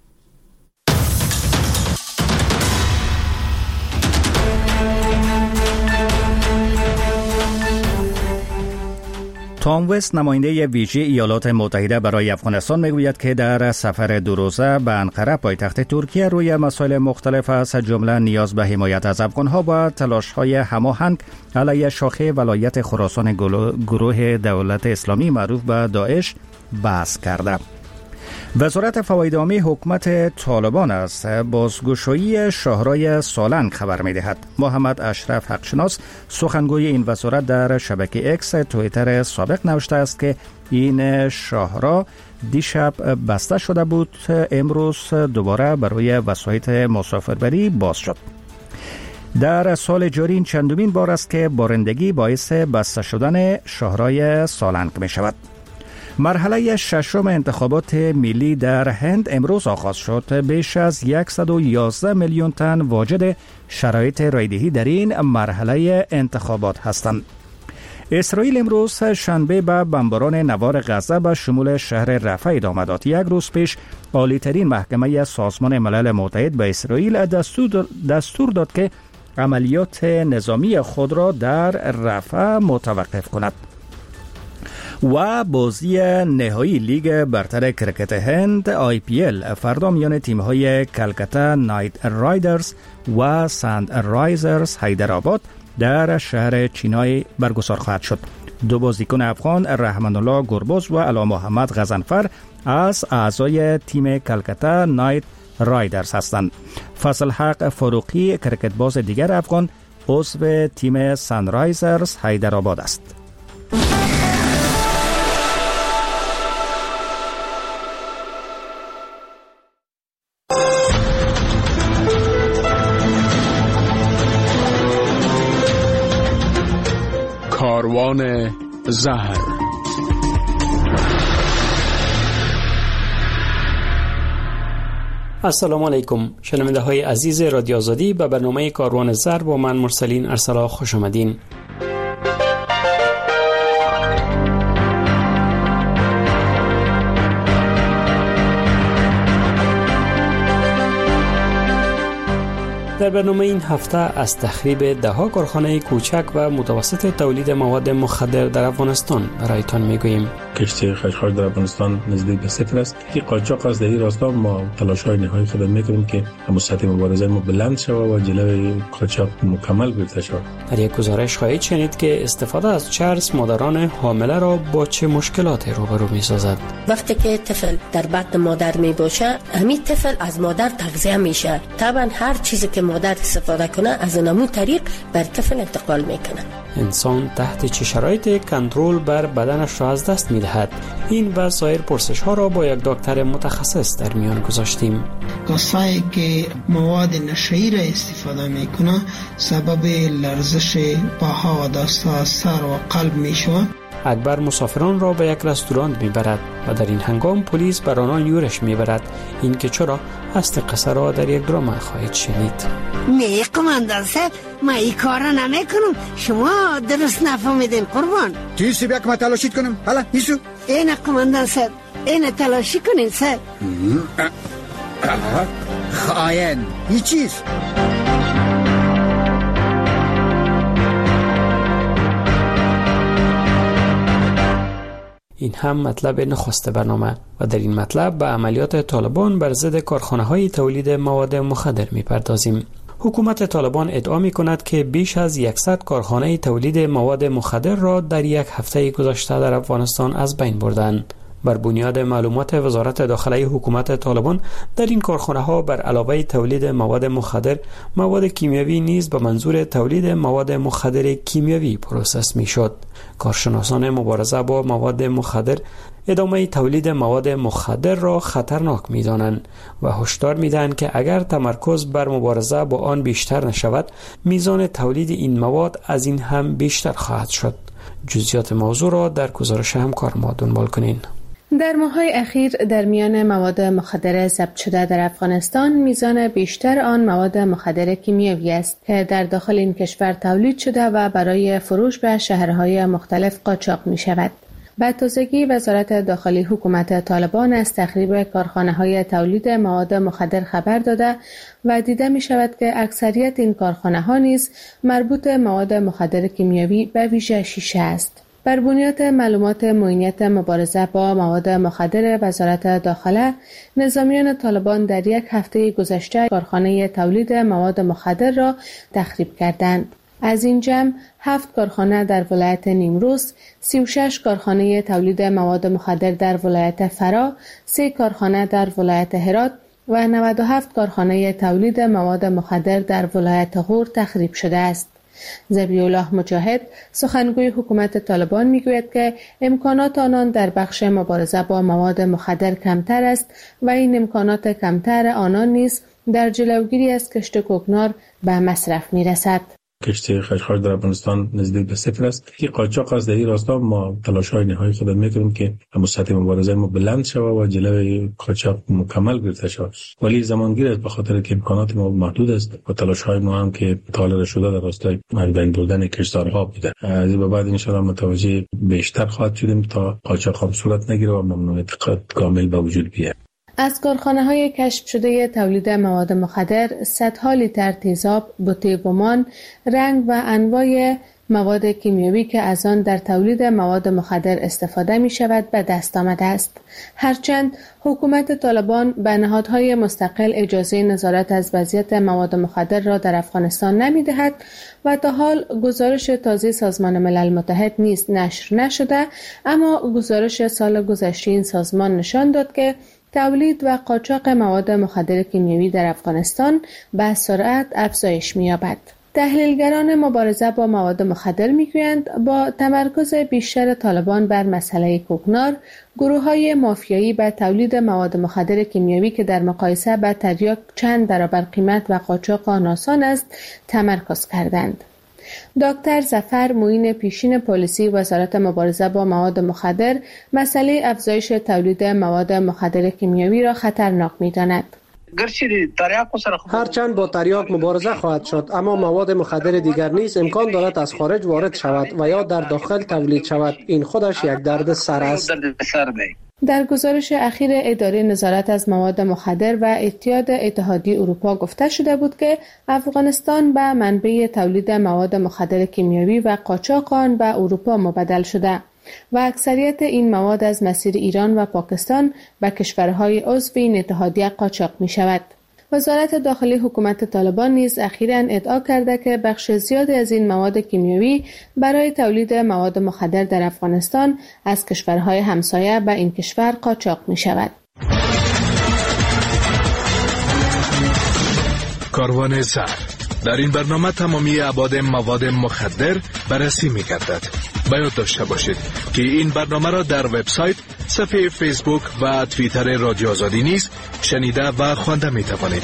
Speaker 1: تام وست، نماینده ویژه ایالات متحده برای افغانستان، میگوید که در سفر دو روزه به انقره پایتخت ترکیه روی مسائل مختلف از جمله نیاز به حمایت از افغانها و تلاش‌های هماهنگ علیه شاخه ولایت خراسان گروه دولت اسلامی معروف به داعش بحث کرده. وزارت فواید عامه حکومت طالبان از بازگشایی شاهرای سالنگ خبر می‌دهد. محمد اشرف حقشناس، سخنگوی این وزارت، در شبکه اکس توییتر سابق نوشته است که این شاهرا دیشب بسته شده بود، امروز دوباره برای وسایط مسافربری باز شد. در سال جاری این چندمین بار است که بارندگی باعث بسته شدن شاهرای سالنگ می شود. مرحله ششم انتخابات ملی در هند امروز آغاز شد. بیش از صد و یازده میلیون تن واجد شرایط رایدهی در این مرحله انتخابات هستند. اسرائیل امروز شنبه به بمباران نوار غزه به شمول شهر رفح ادامه داد. یک روز پیش عالی‌ترین محکمه سازمان ملل متحد به اسرائیل دستور, دستور داد که عملیات نظامی خود را در رفح متوقف کند. و بازی نهایی لیگ برتر کرکت هند آی پی ال فردا میان تیم‌های کلکتا نایت رایدرز و سند رایزرز حیدرآباد در شهر چینای برگزار خواهد شد. دو بازیکن افغان، رحمان الله گربز و علا محمد غضنفر، از اعضای تیم کلکتا نایت رایدرز هستند. فضل حق فاروقی، کرکت باز دیگر افغان، عضو تیم سند رایزرز حیدرآباد است.
Speaker 5: کاروان زهر.
Speaker 4: السلام علیکم شنونده های عزیز رادیو آزادی، به برنامه کاروان زهر با من مرسلین ارسلا خوش آمدین. در برنامه این هفته از تخریب ده‌ها کارخانه کوچک و متوسط تولید مواد مخدر در افغانستان برایتان میگوییم.
Speaker 20: کشتی خشخاش در افغانستان نزدیک به صفر است. که قاچاق از این راستا ما تلاش‌های نهایی خود میکنیم که سطح مبارزه ما بلند شود و جلوی قاچاق مکمل گرفته شود.
Speaker 4: در یک گزارش خواهید شنید که استفاده از چرس مادران حامله را با چه مشکلاتی روبرو می‌سازد.
Speaker 21: وقتی که طفل در بطن مادر می باشه، همین طفل از مادر تغذیه میشه. طبعا هر چیزی که مادر استفاده کنه از همون طریق بر طفل انتقال میکنه.
Speaker 4: انسان تحت چه شرایطی کنترل بر بدنش را از دست میدهد؟ این و سایر پرسش ها را با یک دکتر متخصص در میان گذاشتیم.
Speaker 22: کسایی که مواد نشئی را استفاده میکنه سبب لرزش پاها و دستها، سر و قلب میشوند.
Speaker 4: اکبر مسافران را به یک رستوران میبرد و در این هنگام پلیس بر آنان یورش میبرد. این که چرا اصل قصه را در یک درام خواهید شنید.
Speaker 23: نه قماندان صاحب، ما این کار را نمی کنم. شما درست نفهمیدین قربان.
Speaker 24: چیزی بیا که ما تلاشید کنم؟ حالا ایسو
Speaker 23: این قماندان صاحب، این تلاشی کنین صاحب.
Speaker 24: خائن این چیز
Speaker 4: این هم مطلب نخست برنامه و در این مطلب به عملیات طالبان بر ضد کارخانه‌های تولید مواد مخدر می‌پردازیم. حکومت طالبان ادعا می‌کند که بیش از صد کارخانه تولید مواد مخدر را در یک هفته گذشته در افغانستان از بین بردند. بر بنیاد معلومات وزارت داخله حکومت طالبان، در این کارخانه ها بر علاوه تولید مواد مخدر، مواد کیمیاوی نیز به منظور تولید مواد مخدر کیمیاوی پروسس می شد. کارشناسان مبارزه با مواد مخدر ادامه تولید مواد مخدر را خطرناک می دانند و هشدار می دهند که اگر تمرکز بر مبارزه با آن بیشتر نشود، میزان تولید این مواد از این هم بیشتر خواهد شد. جزئیات موضوع را در گزارش همکار ما دنبال کنین.
Speaker 7: در ماه‌های اخیر در میان مواد مخدر ضبط شده در افغانستان میزان بیشتر آن مواد مخدر کیمیایی است که در داخل این کشور تولید شده و برای فروش به شهرهای مختلف قاچاق می شود. به تازگی وزارت داخلی حکومت طالبان از تخریب کارخانه‌های تولید مواد مخدر خبر داده و دیده می شود که اکثریت این کارخانه‌ها نیز مربوط مواد مخدر کیمیایی به ویژه شیشه است. بر بنیاد معلومات معینیت مبارزه با مواد مخدر وزارت داخله، نظامیان طالبان در یک هفته گذشته کارخانه تولید مواد مخدر را تخریب کردند. از این جمع هفت کارخانه در ولایت نیمروز، سی و شش کارخانه تولید مواد مخدر در ولایت فرا، سه کارخانه در ولایت هرات و نود و هفت کارخانه تولید مواد مخدر در ولایت غور تخریب شده است. ذبیح الله مجاهد، سخنگوی حکومت طالبان میگوید که امکانات آنان در بخش مبارزه با مواد مخدر کمتر است و این امکانات کمتر آنان نیز در جلوگیری از کشت کوکنار به مصرف میرسد.
Speaker 20: کشتی خشخاش در افغانستان نزدیک به صفر است. که قاچاق از در این راستا ما تلاش‌های نهایی خود میکنیم که سطح مبارزه ما بلند شود و جلوی قاچاق مکمل گرفته شود. ولی زمانگیر است به خاطر که امکانات ما محدود است و تلاش‌های ما هم که طالب شده در راستای بین بردن کشتارها بوده. از این به بعد ان شاء الله متوجه بیشتر خواهد شدیم تا قاچاق هم صورت نگیره و ممنوعیت کامل به وجود بیاید.
Speaker 7: از کارخانه‌های کشف شده تولید مواد مخدر، صدها لیتر تیزاب، بوتیگومان، رنگ و انواع مواد کیمیایی که از آن در تولید مواد مخدر استفاده می شود به دست آمده است. هرچند حکومت طالبان به نهادهای مستقل اجازه نظارت از وضعیت مواد مخدر را در افغانستان نمی دهد و تا حال گزارش تازه سازمان ملل متحد نیز نشر نشده، اما گزارش سال گذشته این سازمان نشان داد که تولید و قاچاق مواد مخدر کیمیایی در افغانستان به سرعت افزایش می‌یابد. تحلیلگران مبارزه با مواد مخدر می‌گویند با تمرکز بیشتر طالبان بر مسئله کوکنار، گروه‌های مافیایی به تولید مواد مخدر کیمیایی که در مقایسه با تریاک چند برابر قیمت و قاچاق آن آسان است، تمرکز کردند. دکتر ظفر معین پیشین پلیسی وزارت مبارزه با مواد مخدر مسئله افزایش تولید مواد مخدر کیمیایی را خطرناک می‌داند.
Speaker 25: هرچند با تریاک مبارزه خواهد شد، اما مواد مخدر دیگر نیز امکان دارد از خارج وارد شود و یا در داخل تولید شود. این خودش یک درد سر است.
Speaker 7: در گزارش اخیر اداره نظارت از مواد مخدر و اتحاد اتحادیه اروپا گفته شده بود که افغانستان به منبع تولید مواد مخدر کیمیایی و قاچاق آن به اروپا مبادل شده و اکثریت این مواد از مسیر ایران و پاکستان به کشورهای عضو این اتحادیه قاچاق می شود. وزارت داخلی حکومت طالبان نیز اخیراً ادعا کرده که بخش زیادی از این مواد کیمیایی برای تولید مواد مخدر در افغانستان از کشورهای همسایه به این کشور قاچاق می شود.
Speaker 2: کاروان زر. در این برنامه تمامی ابعاد مواد مخدر بررسی می گردد. باید داشته باشید که این برنامه را در وبسایت، صفحه فیسبوک و توییتر رادیو آزادی نیز شنیده و خوانده می توانید.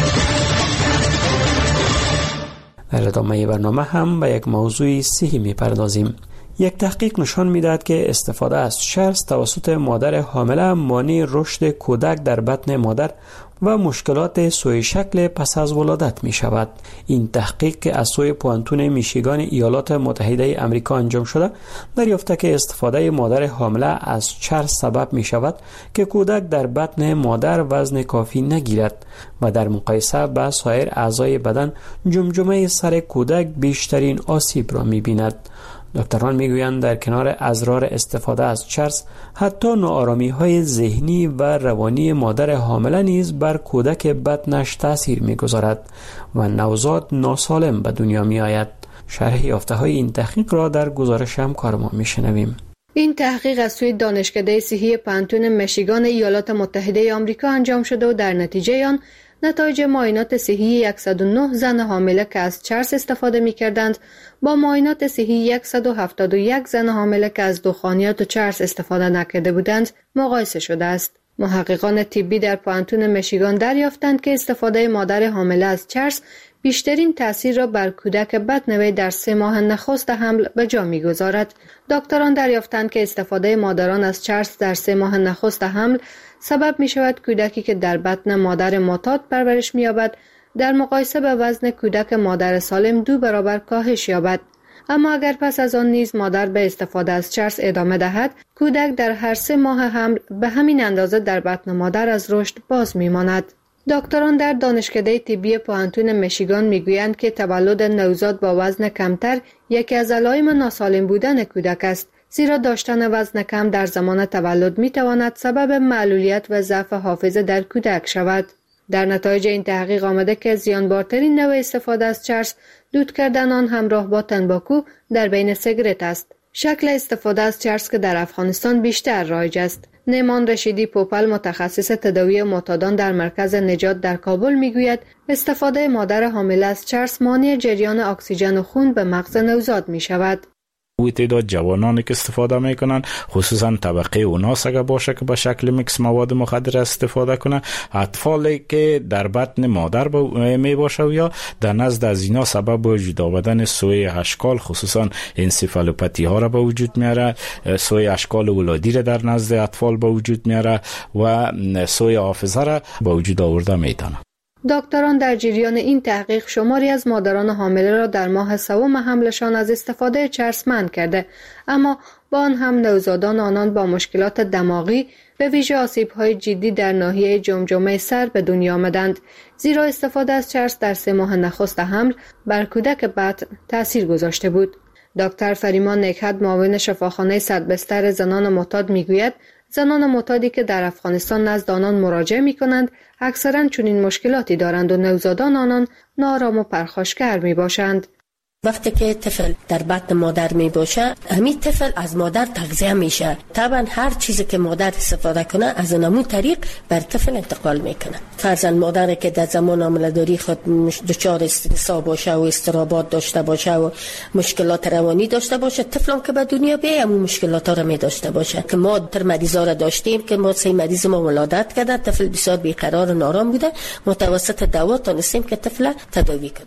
Speaker 4: در ادامه برنامه هم به یک موضوع صحی می پردازیم. یک تحقیق نشان می‌دهد که استفاده از چرس توسط مادر حامله مانع رشد کودک در بطن مادر و مشکلات سوی شکل پس از ولادت می شود. این تحقیق که از سوی پوانتون میشیگان ایالات متحده آمریکا انجام شده دریافته که استفاده مادر حامله از چرس سبب می شود که کودک در بطن مادر وزن کافی نگیرد و در مقایسه با سایر اعضای بدن جمجمه سر کودک بیشترین آسیب را می بیند. دکتران میگویند در کنار اضرار استفاده از چرس حتی ناآرامی های ذهنی و روانی مادر حامله نیز بر کودک بطنش تاثیر میگذارد و نوزاد ناسالم به دنیا می آید. شرح یافته های این تحقیق را در گزارش همکار ما میشنویم.
Speaker 12: این تحقیق از سوی دانشکده صحی پانتون میشیگان ایالات متحده آمریکا انجام شده و در نتیجه آن نتایج معاینات صحی صد و نه زن حامله که از چرس استفاده می کردند با معاینات صحی صد و هفتاد و یک زن حامله که از دخانیات و چرس استفاده نکرده بودند مقایسه شده است. محققان طبی در پانتون میشیگان دریافتند که استفاده مادر حامله از چرس بیشترین تأثیر را بر کودک بطن وی در سه ماه نخست حمل به جا می‌گذارد. دکتران دریافتند که استفاده مادران از چرس در سه ماه نخست حمل سبب می شود کودکی که در بطن مادر معتاد پرورش می یابد در مقایسه به وزن کودک مادر سالم دو برابر کاهش یابد. اما اگر پس از آن نیز مادر به استفاده از چرس ادامه دهد، کودک در هر سه ماه حمل به همین اندازه در بطن مادر از رشد باز می ماند. دکتران در دانشکده طبی پوانتون میشیگان میگویند که تولد نوزاد با وزن کمتر یکی از علائم ناسالم بودن کودک است، زیرا داشتن وزن کم در زمان تولد میتواند سبب معلولیت و ضعف حافظه در کودک شود. در نتایج این تحقیق آمده که زیانبارترین نوع استفاده از چرس دود کردن آن همراه با تنباکو در بین سیگارت است. شکل استفاده از چرس که در افغانستان بیشتر رایج است. نیمان رشیدی پوپل متخصص تداوی معتادان در مرکز نجات در کابل میگوید استفاده مادر حامله از چرس مانع جریان اکسیژن خون به مغز نوزاد می شود.
Speaker 9: او تعداد جوانانی که استفاده میکنن خصوصا طبقه اوناس اگر باشه که به شکل میکس مواد مخدر استفاده کنه، اطفالی که در بطن مادر می باشه و یا در نزد از اینا سبب وجود آمدن سوی اشکال خصوصا انسفالوپاتی ها را به وجود میاره، سوی اشکال ولادی را در نزد اطفال به وجود میاره و سوی حافظه را به وجود آورده میتونه.
Speaker 12: دکتران در جریان این تحقیق شماری از مادران حامله را در ماه سوم حملشان از استفاده چرس منع کرده، اما با آن هم نوزادان آنان با مشکلات دماغی به ویژه آسیب‌های جدی در ناحیه جمجمه سر به دنیا آمدند، زیرا استفاده از چرس در سه ماه نخست حمل بر کودک بطن تأثیر گذاشته بود. دکتر فریمان نکهت معاون شفاخانه صد بستر زنان معتاد میگوید زنان معتادی که در افغانستان نزد آنان مراجعه می کنند اکثرا چنین مشکلاتی دارند و نوزادان آنان ناآرام و پرخاشگر می باشند.
Speaker 21: وقتی که طفل در بطن مادر می باشه، همین طفل از مادر تغذیه میشه. طبعا هر چیزی که مادر استفاده کنه از همون طریق بر طفل انتقال میکنه. فرضاً مادری که در زمان حامله‌داری خود دچار استرس باشه و اضطرابات داشته باشه و مشکلات روانی داشته باشه، طفلم که به دنیا بیاد همون مشکلات ها رو می داشته باشه. که ما تر مریضا را داشتیم که ما سه مریض ما ولادت کرده، طفل بسیار بیقرار و نارام بوده، متوسط دوا تونستیم که طفل تداوی کنیم.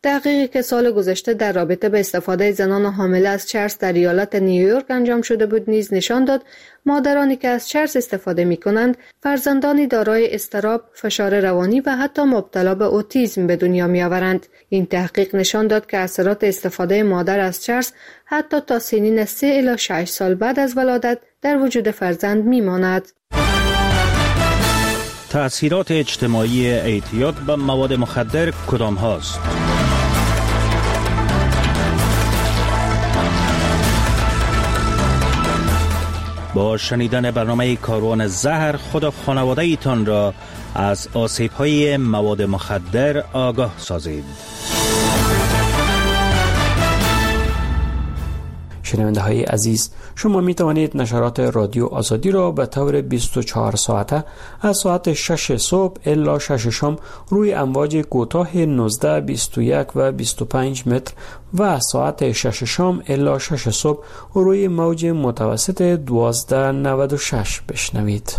Speaker 7: تحقیقی که سال گذشته در رابطه به استفاده زنان حامله از چرس در ایالت نیویورک انجام شده بود نیز نشان داد مادرانی که از چرس استفاده می کنند فرزندانی دارای اضطراب، فشار روانی و حتی مبتلا به اوتیسم به دنیا می آورند. این تحقیق نشان داد که اثرات استفاده مادر از چرس حتی تا سنین سه الی شش سال بعد از ولادت در وجود فرزند می ماند.
Speaker 1: تأثیرات اجتماعی اعتیاد به مواد مخدر کدام هاست؟ با شنیدن برنامه کاروان زهر خود و خانواده ایتان را از آسیب‌های مواد مخدر آگاه سازید.
Speaker 4: شنونده های عزیز، شما می توانید نشرات رادیو آزادی را به طور بیست و چهار ساعته از ساعت شش صبح الی شش شام روی امواج کوتاه نوزده، بیست و یک و بیست و پنج متر و از ساعت شش شام الی شش صبح روی موج متوسط دوازده نود و شش بشنوید.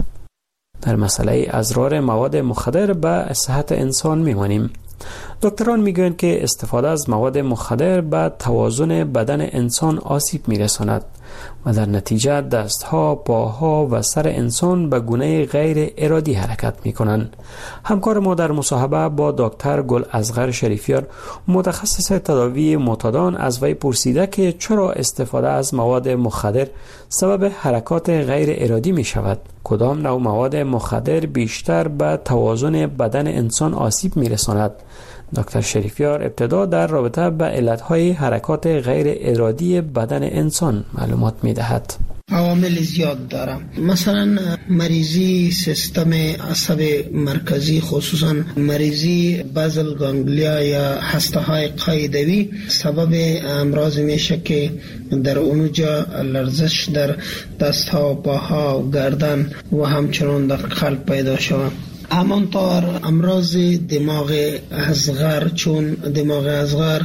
Speaker 4: در مسئله اضرار مواد مخدر به صحت انسان میمانیم. دکتران میگویند که استفاده از مواد مخدر به توازن بدن انسان آسیب میرساند و در نتیجه دستها، پاها و سر انسان به گونه غیر ارادی حرکت میکنند. همکار ما در مصاحبه با دکتر گل اصغر شریفیار، متخصص تداوی معتادان، از وی پرسیده که چرا استفاده از مواد مخدر سبب حرکات غیر ارادی می شود. کدام نوع مواد مخدر بیشتر به توازن بدن انسان آسیب می رساند؟ دکتر شریفیار ابتدا در رابطه با علتهای حرکات غیر ارادی بدن انسان معلومات می دهد.
Speaker 22: عوامل زیاد دارم. مثلا مریضی سیستم عصب مرکزی، خصوصا مریضی بازل گانگلیا یا هسته های قاعدوی سبب امراض میشه که در اونجا لرزش در دست ها، پاها و گردن و همچنان در قلب پیدا شود. همانطور امراض دماغ اصغر، چون دماغ اصغر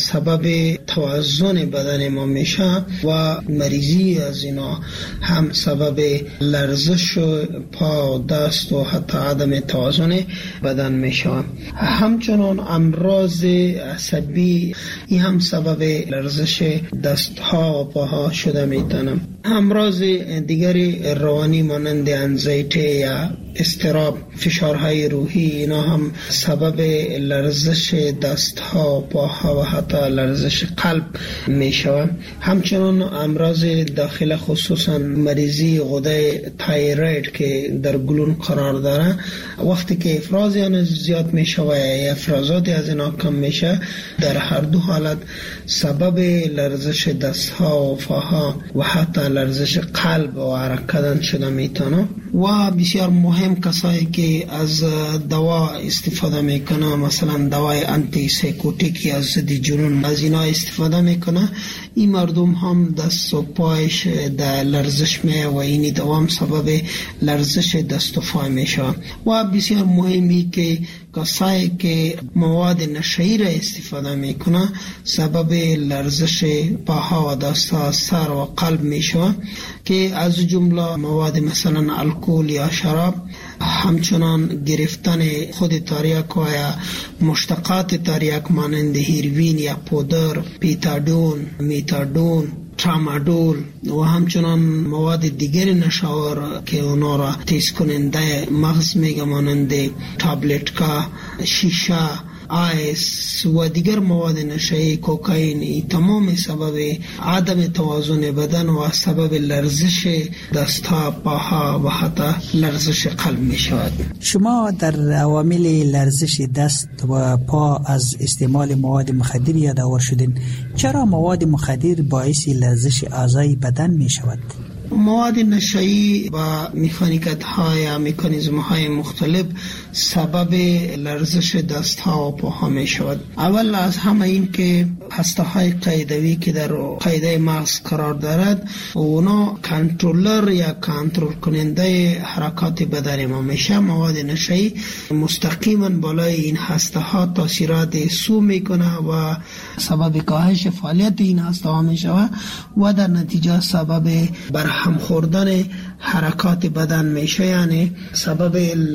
Speaker 22: سبب توازن بدن ما میشه و مریضی از اینا هم سبب لرزش پا و دست و حتی عدم توازن بدن میشه. همچنان امراض عصبی این هم سبب لرزش دست ها و پاها شده میتونم. امراض دیگری روانی مانند انزایتی یا اضطراب، فشارهای روحی، اینا هم سبب لرزش دستها، پاها و حتی لرزش قلب می شود. همچنان امراض داخل، خصوصا مریضی غده تایروید که در گلون قرار داره، وقتی که افراز آن زیاد می شود یا افرازات از اینا کم می شود، در هر دو حالت سبب لرزش دستها و پاها و حتی لرزش قلب و حرکت شده می تونه. و بسیار مهم کسایی که از دوا استفاده میکنه، مثلا دوای آنتی سایکوتیکی از ضد جنون، از اینا استفاده میکنه، این مردم هم دست و پایش در لرزش می و این دوام سبب لرزش دست و پای میشه. و بسیار مهمی که کسایی که مواد نشئی را استفاده میکنه سبب لرزش پاها و دستها، سر و قلب میشه، که از جمله مواد مثلا الکل یا شراب، همچنان گرفتن خود تریاک و یا مشتقات تریاک مانند هیروین یا پودر، پیتادون، میتادون، ترامادول و همچنان مواد دیگر نشاور که اونا را تیز کننده مغز میگه مانند تابلت کا، شیشه، آیس و دیگر مواد نشئی، کوکائین، ای تمام سبب عدم توازن بدن و سبب لرزش دستها، پاها و حتی لرزش قلب می شود.
Speaker 10: شما در عوامل لرزش دست و پا از استعمال مواد مخدر یادآور شدین. چرا مواد مخدر باعث لرزش اعضای بدن می شود؟
Speaker 22: مواد نشئی و مکانیکت های یا مکانیزم های مختلف سبب لرزش دست ها و پاها می شود. اول از همه این که هسته های قاعدوی که در قاعده مغز قرار دارد، اونا کنترلر یا کنترل کننده حرکات بدن ما میشه. مواد نشئی مستقیما بالای این هسته ها تاثیرات سو میکنه و سبب کاهش فعالیت این هسته ها میشه و در نتیجه سبب برهم خوردن حرکات بدن میشه، یعنی سبب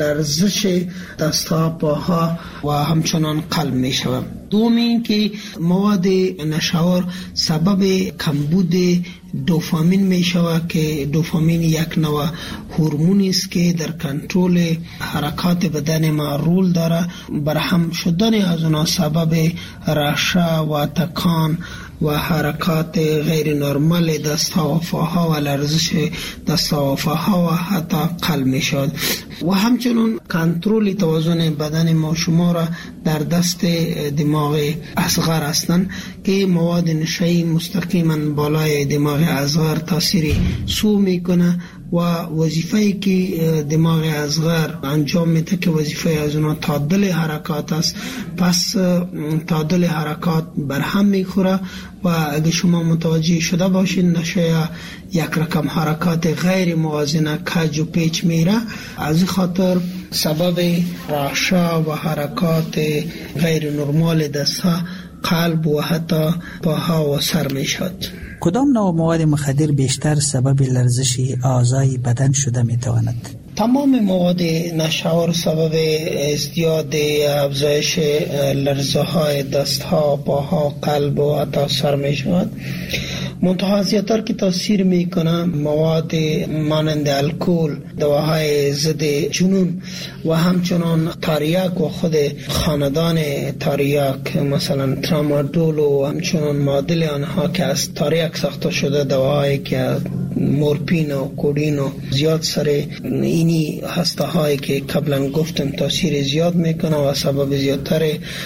Speaker 22: لرزش دستها، پاها و همچنان قلب میشه. دوم این که مواد نشاور سبب کمبود دوپامین می شود که دوپامین یک نوع هورمونی است که در کنترل حرکات بدن ما رول داره. برهم شدن از اونها سبب رعشه و تکان و حرکات غیر نرمال دستها و پاها و لرزش دستها و پاها و حتی قلب می شود. و همچنین کنترل توازن بدن ما شما را در دست دماغ اصغر هستند که مواد نشایی مستقیما بالای دماغ اصغر تاثیر سو میکنه و وظیفه‌ای که دماغ اصغر انجام میده که وظیفه از اونها تعادل حرکات است، پس تعادل حرکات برهم میخوره و اگه شما متوجه شده باشین نشه یک رقم حرکات غیر موازنه کج و پیچ میره، از خاطر سبب رعشه و حرکات غیر نرمال دستها، قلب و حتی پاها و سر میشد.
Speaker 10: کدام نوع مواد مخدر بیشتر سبب لرزش اعضای بدن شده میتواند؟
Speaker 22: تمام مواد نشاور سبب ازدیاد افزایش لرزه های دستها، پاها، قلب و حتی سر می شود. منتها زیادتر که تاثیر می کنه مواد مانند الکل، دواهای ضد جنون و همچنان تریاک و خود خاندان تریاک مثلا ترامادول و همچنان معادل آنها که از تریاک ساخته شده، دواهایی که مورفین و کودین و زیاد سر اینی هسته هایی که قبلا گفتم تاثیر زیاد میکنه و سبب زیادتر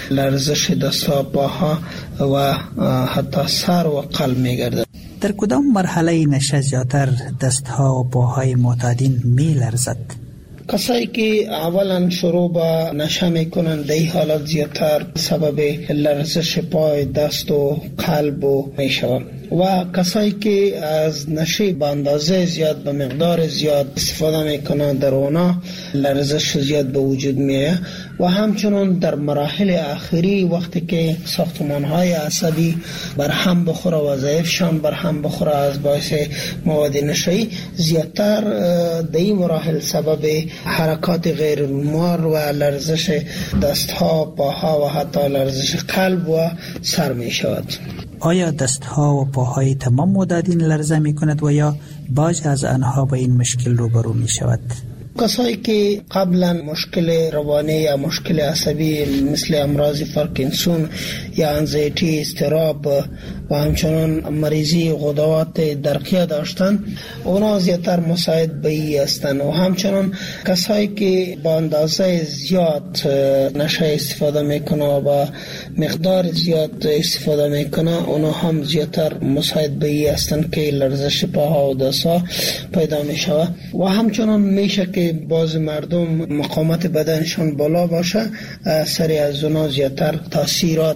Speaker 22: لرزش دستها، پاها و حتی سر و قلب میگرده.
Speaker 10: در کدام مرحله نشه زیادتر دستها و پاهای معتادین می لرزد؟
Speaker 22: کسایی که اولا شروع با نشه میکنن در این حالت زیادتر سبب لرزش پای، دست و قلب و میشود. و کسایی که از نشه به اندازه زیاد به مقدار زیاد استفاده میکنن در اونا لرزش زیاد به وجود میه. و همچنان در مراحل آخری وقتی که ساختمانهای عصبی برهم بخوره و ضعیفشان برهم بخوره از باعث مواد نشه‌ای، زیادتر در این مراحل سبب حرکات غیر نرمال و لرزش دستها، پاها و حتی لرزش قلب و سر می شود.
Speaker 10: آیا دستها و پاهای تمام معتادین لرزه می کند و یا بعضی از آنها با این مشکل روبرو می شود؟
Speaker 22: کسایی که قبلا مشکل روانی یا مشکل عصبی مثل امراض پارکینسون یا انزایتی، اضطراب و همچنان مریضی غدوات درقیه داشتن، اونا زیادتر مساعد به ای هستند. و همچنان کسایی که با اندازه زیاد نشه استفاده میکنه و با مقدار زیاد استفاده میکنه، اونا هم زیادتر مساعد به ای هستند که لرزش پاها و دستها پیدا میشوه. و همچنان میشه که باز مردم مقاومت بدنشان بالا باشه، سری از اونا زیادتر تاثیرات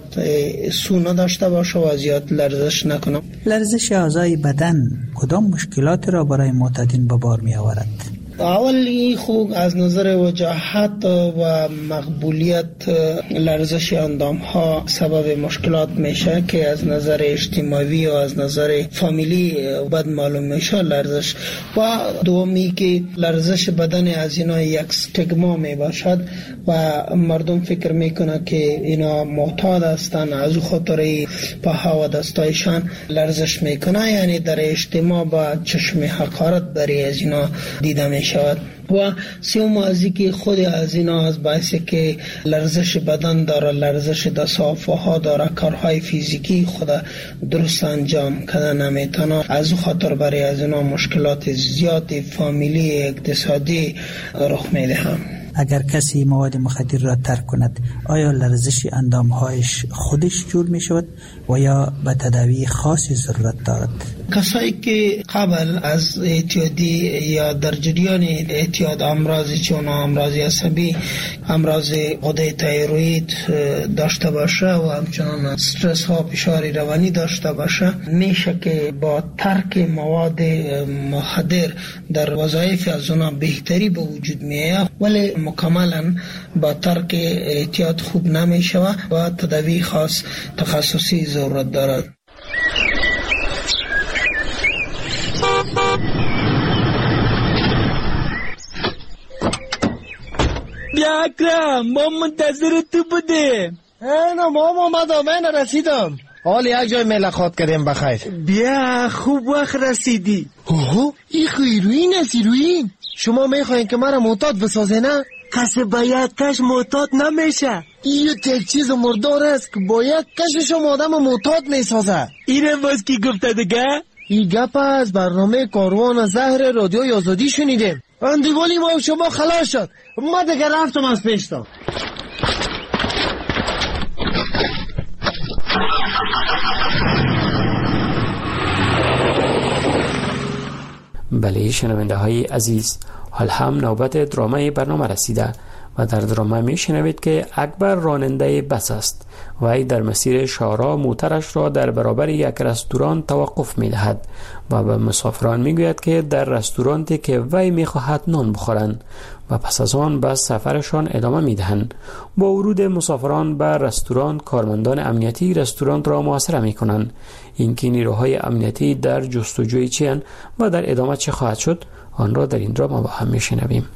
Speaker 22: سو نداشته باشه و زیاد لرزش نکنه.
Speaker 10: لرزش اعضای بدن کدام مشکلات را برای معتادین به بار می آورد؟
Speaker 22: اولی خوب از نظر وجاهت و مقبولیت لرزش اندام ها سبب مشکلات میشه که از نظر اجتماعی و از نظر فامیلی بد معلوم میشه لرزش. و دومی که لرزش بدن از اینا یک استگما می باشد و مردم فکر میکنه که اینا معتاد هستن، از خاطر پاها و دستایشان لرزش میکنه، یعنی در اجتماع با چشم حقارت برای از اینا دیده میشه شود. و سوم ازی که خود از اینا از باعث که لرزش بدن داره، لرزش دستها داره، کارهای فیزیکی خود درست انجام کده نمیتونه، از خاطر برای از اینا مشکلات زیاد فامیلی اقتصادی رخ میده. هم
Speaker 10: اگر کسی مواد مخدر را ترک کند، آیا لرزش اندامهایش خودش جور می شود و یا به تداوی خاصی ضرورت دارد؟
Speaker 22: کسایی که قبل از اعتیادی یا در جریان اعتیاد امراضی چون امراض عصبی، امراض غده تایروید داشته باشه و همچنان استرس ها، فشار روانی داشته باشه، میشه که با ترک مواد مخدر در وظایف از اونا بهتری به وجود میاد، ولی مکملا با ترک اعتیاد خوب نمیشه و تداوی خاص تخصصی ضرورت دارد.
Speaker 11: بیا اکرم، ما منتظر تو بودیم.
Speaker 13: اینا ما اومدم، من رسیدم. حالی یک جای ملاقات کردیم بخیر.
Speaker 11: بیا خوب وقت رسیدی.
Speaker 13: اوه این خیروین است ایروین. شما میخواین که مرا معتاد بسازه نه؟
Speaker 11: کسی با یک کش معتاد نمیشه.
Speaker 13: این یک چیز مردار است که با یک کشش آدم معتاد میسازه.
Speaker 11: اینم باز کی گفته دیگه؟
Speaker 13: این گپ از برنامه کاروان زهر رادیوی آزادی شنیدیم. اندیوالی ما و شما خلاص شد. ما دیگه رفتم از پیشتا.
Speaker 4: بله شنونده های عزیز، حال هم نوبت درامای برنامه رسیده و در درامه می شنوید که اکبر راننده بس است و ای در مسیر شارا موترش را در برابر یک رستوران توقف می دهد و به مسافران می گوید که در رستورانتی که وی می خواهد نان بخورند و پس از آن به سفرشان ادامه می دهند. با ورود مسافران به رستوران، کارمندان امنیتی رستوران را محاصره می کنند. اینکه نیروهای امنیتی در جستجوی چی‌اند و در ادامه چه خواهد شد، آن را در این دراما با هم می شنویم.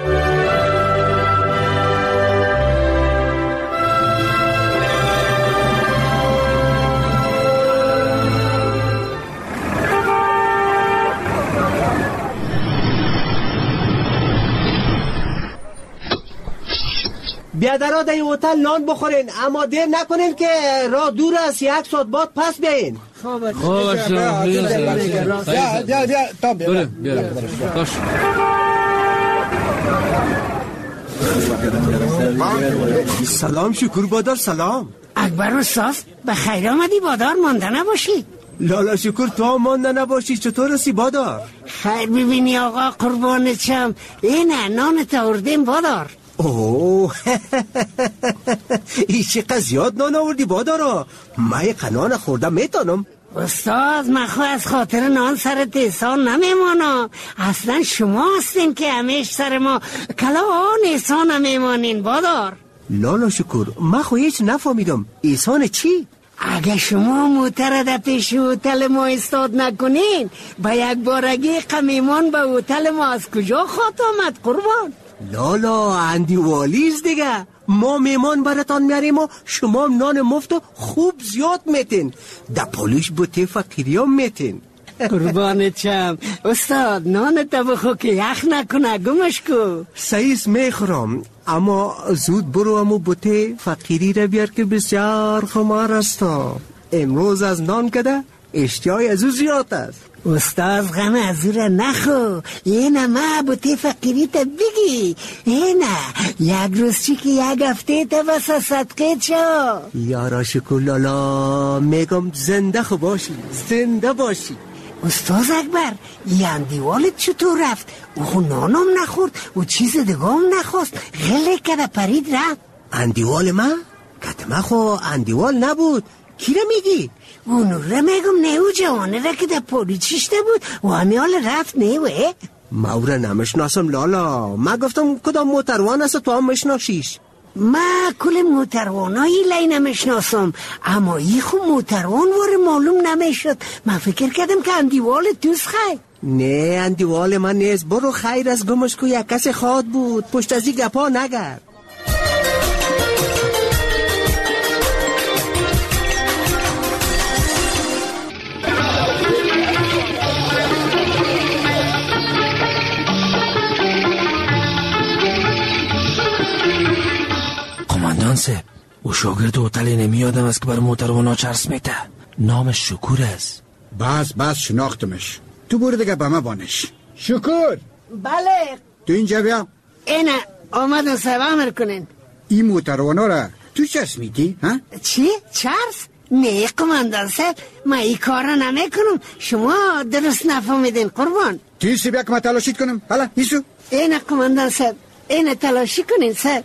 Speaker 13: بیادرها در این هتل نان بخورین، اما دیر نکنین که راه دور است، یک ساعت بعد پس بیاین.
Speaker 11: خوب شما
Speaker 13: بیا بیا بیا تا بیا سلام شکر بادار. سلام
Speaker 23: اکبر استاد، به خیر آمدی بادار، مانده نباشی.
Speaker 13: لالا شکر تو هم مانده نباشی. چطور هستی بادار؟
Speaker 23: خیر ببینی آقا قربان چم، اینه نان آوردیم بادار.
Speaker 13: اوه این چقدر زیاد نان آوردی بادارا، من یک نان خوردم میتونم.
Speaker 23: استاد من خواهد از خاطر نان سرت احسان نمیمانم، اصلا شما هستین که همیش سر ما کلا آن احسان نمیمانین بادار.
Speaker 13: لالا شکر من خواهی هیچ نفهمیدم، احسان چی؟
Speaker 23: اگه شما موتر در پیش هتل ما استاد نکنین، با یک بارگی قمیمان به هتل ما از کجا خواهد آمد قربان؟
Speaker 13: لالا اندیوالیز دیگه، ما میمان براتان میاریم و شما نان مفت خوب زیاد میتین، در پولیش بوته فقیری هم میتین.
Speaker 23: قربانت شم استاد، نان تا بخو که یخ نکنه، گمش کو.
Speaker 13: سعیس میخورم، اما زود برو امو بوته فقیری را بیار که بسیار خمار است. امروز از نان کده اشتیای از او زیاد است.
Speaker 23: استاد غم از او را نخو، اینه ما بوته فقیری تا بگی، اینه یک روز چی که یک هفته تا بسا صدقه چا.
Speaker 13: یارا شکر لالا، میگم زنده خو باشی، زنده باشی.
Speaker 23: استاد اکبر این اندیوالت چطور رفت؟ او خو نانم نخورد و چیز دیگه هم نخواست، غله کده پرید رفت.
Speaker 13: اندیوال من؟ کتمه خو اندیوال نبود. کی را میگی؟
Speaker 23: اونو را میگم نیو جوانه را که در پولیچشته بود و همیال رفت نیوه.
Speaker 13: ما او را نمشناسم لالا، ما گفتم کدام موتروان است تو هم مشناسیش.
Speaker 23: ما کل موتروانایی لی نمشناسم، اما ای خو موتروان واره معلوم نمیشد. من فکر کردم که اندیوال توست خیر.
Speaker 13: نه اندیوال من نیست، برو خیر از گمش کو یک کس خواد بود، پشت ازی گپا نگرد.
Speaker 14: قماندان صاحب، او شاگرد هتل نمیادم است که بر موتروانا چرس میته، نامش شکور است.
Speaker 24: بس بس شناختمش، تو برو دیگه به ما بانش. شکور.
Speaker 23: بله.
Speaker 24: تو اینجا بیا.
Speaker 23: اینه آمدن صاحب امر کنین.
Speaker 24: این موتروانا را تو چرس میدی ها؟
Speaker 23: چی؟ چرس؟ نه قماندان صاحب، من این کار را نمی کنم، شما درست نفهمیدین قربان.
Speaker 24: تیسی بیا که ما تلاشید کنم. حالا ایسو
Speaker 23: اینه قماندان صاحب، اینه تلاشی کنین صاحب.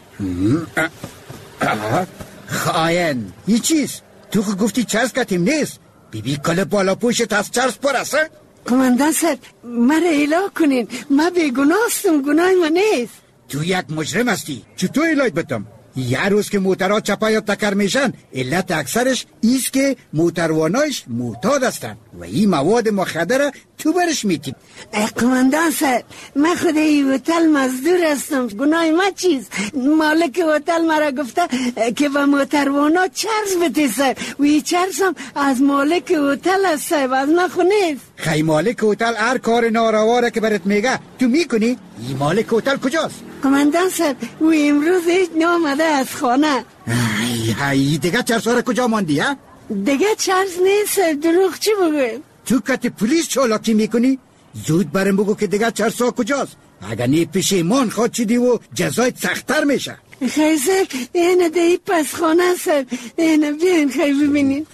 Speaker 24: خاین این چیز؟ تو که گفتی چرس کتیم نیست، بی بی کل بالا پوشت از چرس پر است.
Speaker 23: قماندان صاحب مرا اله کنین، من بیگناه هستم، گناه من نیست.
Speaker 24: تو یک مجرم هستی، چطور الهی بتم؟ یه روز که موترها چپا یا تکر میشن علت اکثرش ایست که موتروانایش معتاد هستن و این مواد مخدر تو برش میتیم.
Speaker 23: قماندان صاحب من خود این هتل مزدور هستم، گناه ما چیز؟ مالک هتل مرا گفته که به موتروانا چرس بده صاحب و این چرس هم از مالک هتل هست صاحب، از من خو نیست.
Speaker 24: خیلی مالک هتل هر کار نارواره که برات میگه تو میکنی؟ این مالک هتل کجاست؟
Speaker 23: قماندان صاحب و امروز هیچ نامده از خانه.
Speaker 24: ای ای دیگه چرس ها کجا ماندی ها؟
Speaker 23: دیگه چرس نیست، دروغ چی بگویم؟
Speaker 24: تو کت پلیس چالاکی میکنی؟ زود برم بگو که دیگه چرس ها کجاست؟ اگر نی پشیمان خواد چیدی و جزای سخت‌تر میشه.
Speaker 23: خیزک اینه دی پس خانه صاحب، اینه بیاین خیلی ببینین.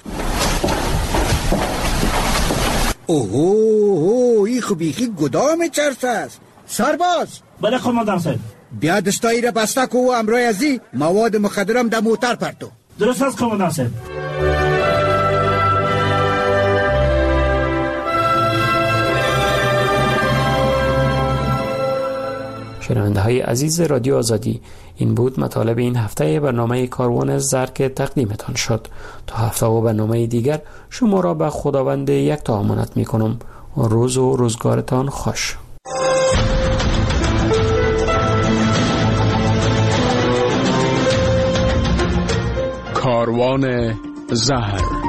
Speaker 24: اوه اوه ای خوبیخی گدام چرس است. سرباز
Speaker 3: بله قماندان صاحب.
Speaker 24: بیا دستایی را بسته کو و امرای ازی مواد مخدرم در موتر پرتو.
Speaker 3: درست است قماندان صاحب.
Speaker 4: شنونده های عزیز رادیو آزادی، این بود مطالب این هفته برنامه کاروان زر که تقدیمتان شد. تا هفته و برنامه دیگر شما را به خداوند یکتا امانت می کنم. روز و روزگارتان خوش.
Speaker 5: کاروان زهر